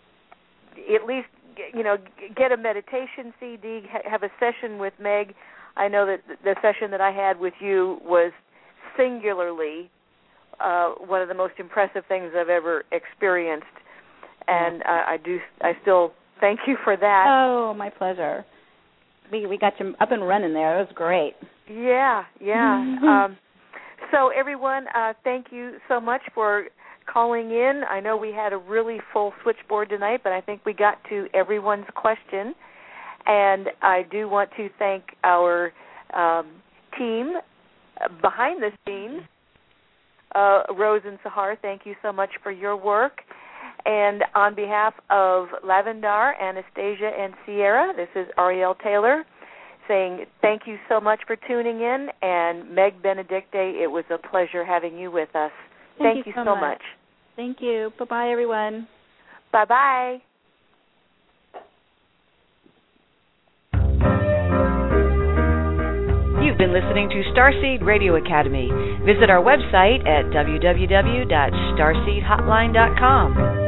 at least, you know, get a meditation C D, have a session with Meg. I know that the session that I had with you was singularly uh, one of the most impressive things I've ever experienced, and uh, I do, I still thank you for that. Oh, my pleasure. We we got you up and running there. It was great. Yeah, yeah. um, so everyone, uh, thank you so much for calling in. I know we had a really full switchboard tonight, but I think we got to everyone's question. And I do want to thank our um, team behind the scenes. Uh, Rose and Sahar, thank you so much for your work. And on behalf of Lavendar, Anastasia, and Sierra, this is Ariel Taylor saying thank you so much for tuning in. And Meg Benedicte, it was a pleasure having you with us. Thank, thank you you so so much. much. Thank you. Bye-bye, everyone. Bye-bye. You've been listening to Starseed Radio Academy. Visit our website at w w w dot starseed hotline dot com.